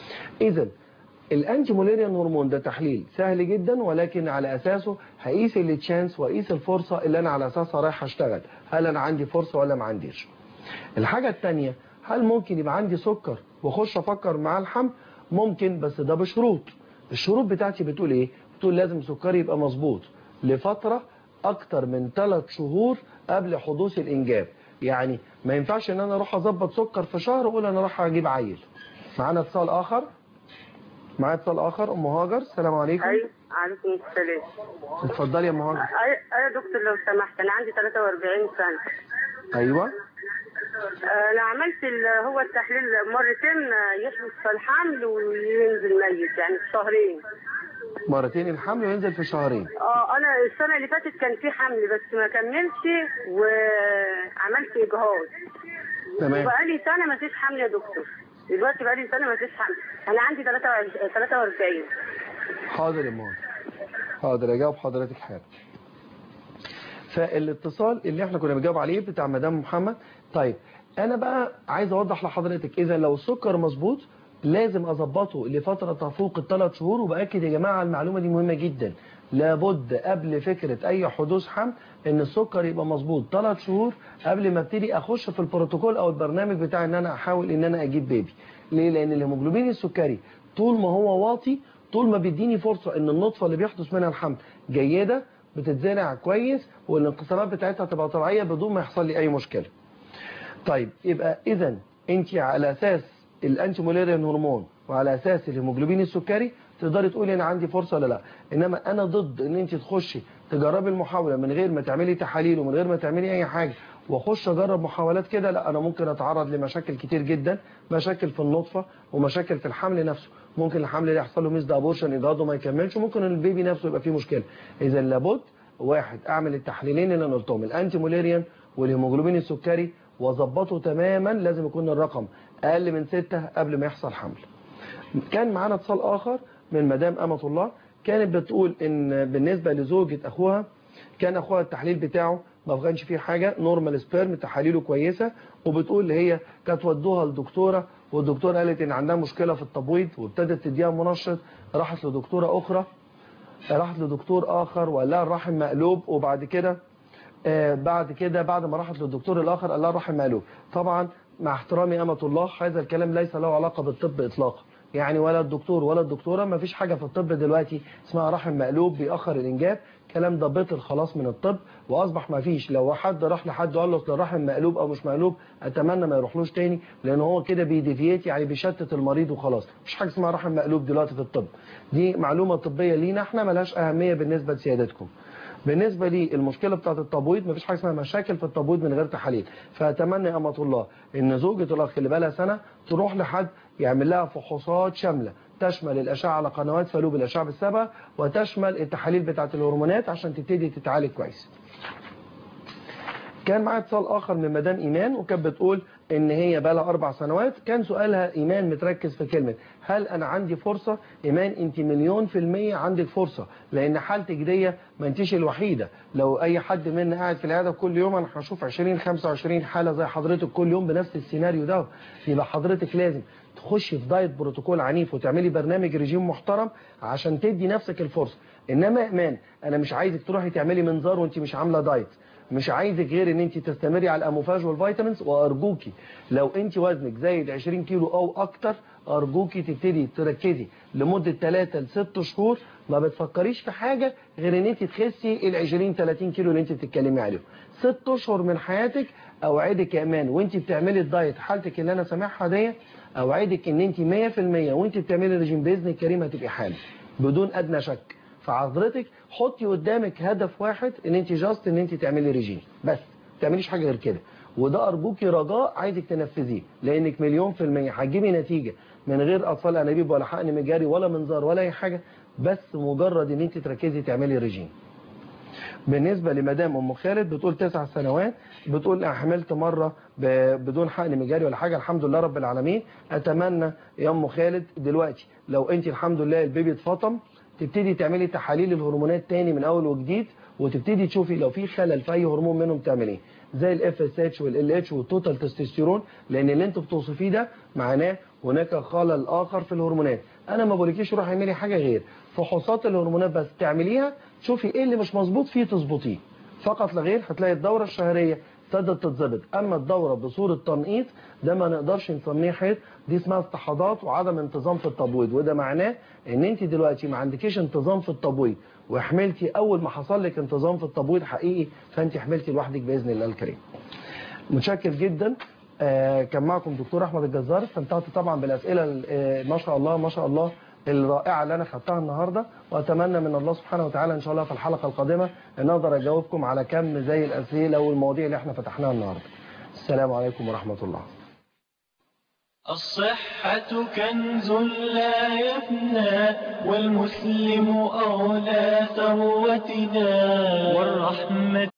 إذا الانتي موليريان هرمون ده تحليل سهل جدا، ولكن على اساسه هقيس التشانس واقيس الفرصه اللي انا على اساسها رايح اشتغل، هل انا عندي فرصه ولا ما عنديش. الحاجه الثانيه، هل ممكن يبقى عندي سكر واخش افكر مع الحمل؟ ممكن، بس ده بشروط. الشروط بتاعتي بتقول ايه؟ بتقول لازم سكري يبقى مظبوط لفتره اكتر من ثلاث شهور قبل حدوث الانجاب. يعني ما ينفعش ان انا اروح اظبط سكر في شهر واقول انا راح اجيب عيل. معانا اتصال اخر معايا اتصال اخر. ام هاجر، السلام عليكم. ايوه عليكم السلام. اتفضلي يا ام هاجر. ايوه يا دكتور لو سمحت، انا عندي ثلاثة وأربعين سنه. ايوه. انا عملت هو التحليل مرتين يحدث في الحمل وينزل ميت، يعني في شهرين. مرتين الحمل وينزل في شهرين. اه انا السنه اللي فاتت كان في حمل بس ما كملش وعملت اجهاض. تمام. وبقالي سنه ما فيش حمل يا دكتور. دلوقتي بقالي سنه ما فيش حمل، انا عندي ثلاثة وأربعين. حاضر يا ماما، حاضر اجاوب حضرتك حاجه. فالاتصال اللي احنا كنا بنجاوب عليه بتاع مدام محمد، طيب انا بقى عايز اوضح لحضرتك، اذا لو السكر مظبوط لازم اظبطه لفتره تفوق الثلاث شهور. وباكد يا جماعه المعلومه دي مهمه جدا، لابد قبل فكره اي حدوث حمل ان السكر يبقى مظبوط ثلاث شهور قبل ما ابتدي اخش في البروتوكول او البرنامج بتاع ان انا احاول ان انا اجيب بيبي. ليه؟ لان الهيموجلوبين السكري طول ما هو واطي طول ما بيديني فرصه ان النطفه اللي بيحدث منها الحمل جيده بتتزرع كويس والانقسامات بتاعتها تبقى طبيعيه بدون ما يحصل لي اي مشكله. طيب يبقى اذا انت على اساس الانتي موليريان هرمون وعلى اساس الهيموجلوبين السكري تقدري تقولي انا عندي فرصه ولا لا. انما انا ضد ان انت تخشي تجربي المحاوله من غير ما تعملي تحاليل ومن غير ما تعملي اي حاجه واخش اجرب محاولات كده. لا، انا ممكن اتعرض لمشاكل كتير جدا، مشاكل في النطفه ومشاكل في الحمل نفسه. ممكن الحمل اللي يحصل له ميس ابورشن اجهاضه ما يكملش، وممكن البيبي نفسه يبقى فيه مشكله. اذا لابد واحد اعمل التحليلين اللي انا قلتهم، الانتي موليريان والهيموجلوبين السكري، واظبطه تماما. لازم يكون الرقم اقل من ستة قبل ما يحصل حمل. كان معانا اتصال اخر من مدام امة الله، كانت بتقول ان بالنسبه لزوجة اخوها كان اخوها التحليل بتاعه ما كانش فيه حاجه، نورمال سبيرم، تحاليله كويسه، وبتقول هي كانت ودوها لدكتوره والدكتوره قالت ان عندها مشكله في التبويض وابتدت تديها منشط. راحت لدكتوره اخرى راحت لدكتور اخر وقال لها الرحم مقلوب، وبعد كده آه بعد كده بعد ما راحت للدكتور الاخر قال لها الرحم مقلوب. طبعا مع احترامي امة الله هذا الكلام ليس له علاقه بالطب اطلاقا، يعني ولا الدكتور ولا الدكتوره ما فيش حاجه في الطب دلوقتي اسمها رحم مقلوب بيأخر الانجاب. الكلام ده بطل خلاص من الطب واصبح ما فيش. لو حد راح لحد وقال له اصل الرحم مقلوب او مش مقلوب اتمنى ما يروحلوش تاني، لان هو كده بيديفيت يعني بيشتت المريض وخلاص. مفيش حاجه اسمها رحم مقلوب دلوقتي في الطب، دي معلومه طبيه لينا احنا ملهاش اهميه بالنسبه لسيادتكم. بالنسبه لي المشكله بتاعه التبويض مفيش حاجه اسمها مشاكل في التبويض من غير تحاليل. فاتمنى يا امة الله ان زوجة الاخ اللي بقى لها سنه تروح لحد يعمل لها فحوصات شامله تشمل الاشعه على قنوات فالوب الاشعه بالسبع وتشمل التحاليل بتاعه الهرمونات عشان تبتدي تتعالج كويس. كان معايا اتصال اخر من مدام ايمان وكانت بتقول ان هي بقى لها اربع سنوات. كان سؤالها ايمان متركز في كلمه هل انا عندي فرصه؟ ايمان انت مليون في الميه عندك فرصه، لان حالتك دي ما انتيش الوحيده. لو اي حد منا قاعد في العياده كل يوم انا هشوف عشرين خمسة وعشرين حاله زي حضرتك كل يوم بنفس السيناريو ده. يبقى حضرتك لازم تخشي في دايت بروتوكول عنيف وتعملي برنامج رجيم محترم عشان تدي نفسك الفرصه. انما ايمان انا مش عايزك تروحي تعملي منظار وانت مش عامله دايت، مش عايزك غير ان انت تستمري على الاموفاج والفيتامينز. وارجوكي لو انت وزنك زايد عشرين كيلو او اكتر ارجوكي تبتدي تركزي لمده ثلاثة لستة شهور ما بتفكريش في حاجه غير ان انت تخسي ال عشرين ثلاثين كيلو اللي انت بتتكلمي عليهم. ست اشهر من حياتك اوعدك يا امان وانت بتعملي الدايت حالتك اللي انا سامعها دي، اوعدك ان انت مية في المية وانت بتعملي رجيم باذن الكريم هتبقي حامل بدون ادنى شك. فحضرتك حطي قدامك هدف واحد ان انت جاست ان انت تعملي رجيم بس، ما تعمليش حاجه غير كده. وده ارجوكي رجاء عايزك تنفذيه، لانك مليون في الميه هتجيبي نتيجه من غير اطفال انابيب ولا حقن مجاري ولا منظار ولا اي حاجه، بس مجرد ان انت تركزي تعملي رجيم. بالنسبه لمدام ام خالد بتقول تسع سنوات، بتقول انا حملت مره بدون حقن مجاري ولا حاجه الحمد لله رب العالمين. اتمنى يا ام خالد دلوقتي لو انت الحمد لله البيبي اتفطم تبتدي تعملي تحاليل الهرمونات تاني من اول وجديد، وتبتدي تشوفي لو في خلل في اي هرمون منهم تعمل ايه، زي الاف اس اتش والال اتش والتوتال تستوستيرون، لان اللي انت بتوصفيه ده معناه هناك خلل اخر في الهرمونات. انا ما بقولكيش روحي اعملي حاجه غير فحوصات الهرمونات بس تعمليها، تشوفي ايه اللي مش مظبوط فيه تظبطيه فقط لا غير. هتلاقي الدوره الشهريه ابتدت تتظبط. اما الدوره بصوره تنقيط ده ما نقدرش نسميه حيض، دي اسمها استحاضات وعدم انتظام في التبويض. وده معناه ان انت دلوقتي ما عندكيش انتظام في التبويض وحملتي اول ما حصل لك انتظام في التبويض حقيقي فانت حملتي لوحدك باذن الله الكريم. متشكر جدا. آه كان معكم دكتور احمد الجزار. استمتعت طبعا بالاسئله آه ما شاء الله ما شاء الله الرائعه اللي انا خدتها النهارده، واتمنى من الله سبحانه وتعالى ان شاء الله في الحلقه القادمه ان اقدر اجاوبكم على كم زي الاسئله والمواضيع اللي احنا فتحناها النهارده. السلام عليكم ورحمه الله. الصحة كنز لا يفنى والمسلم أولى ثروتنا والرحمة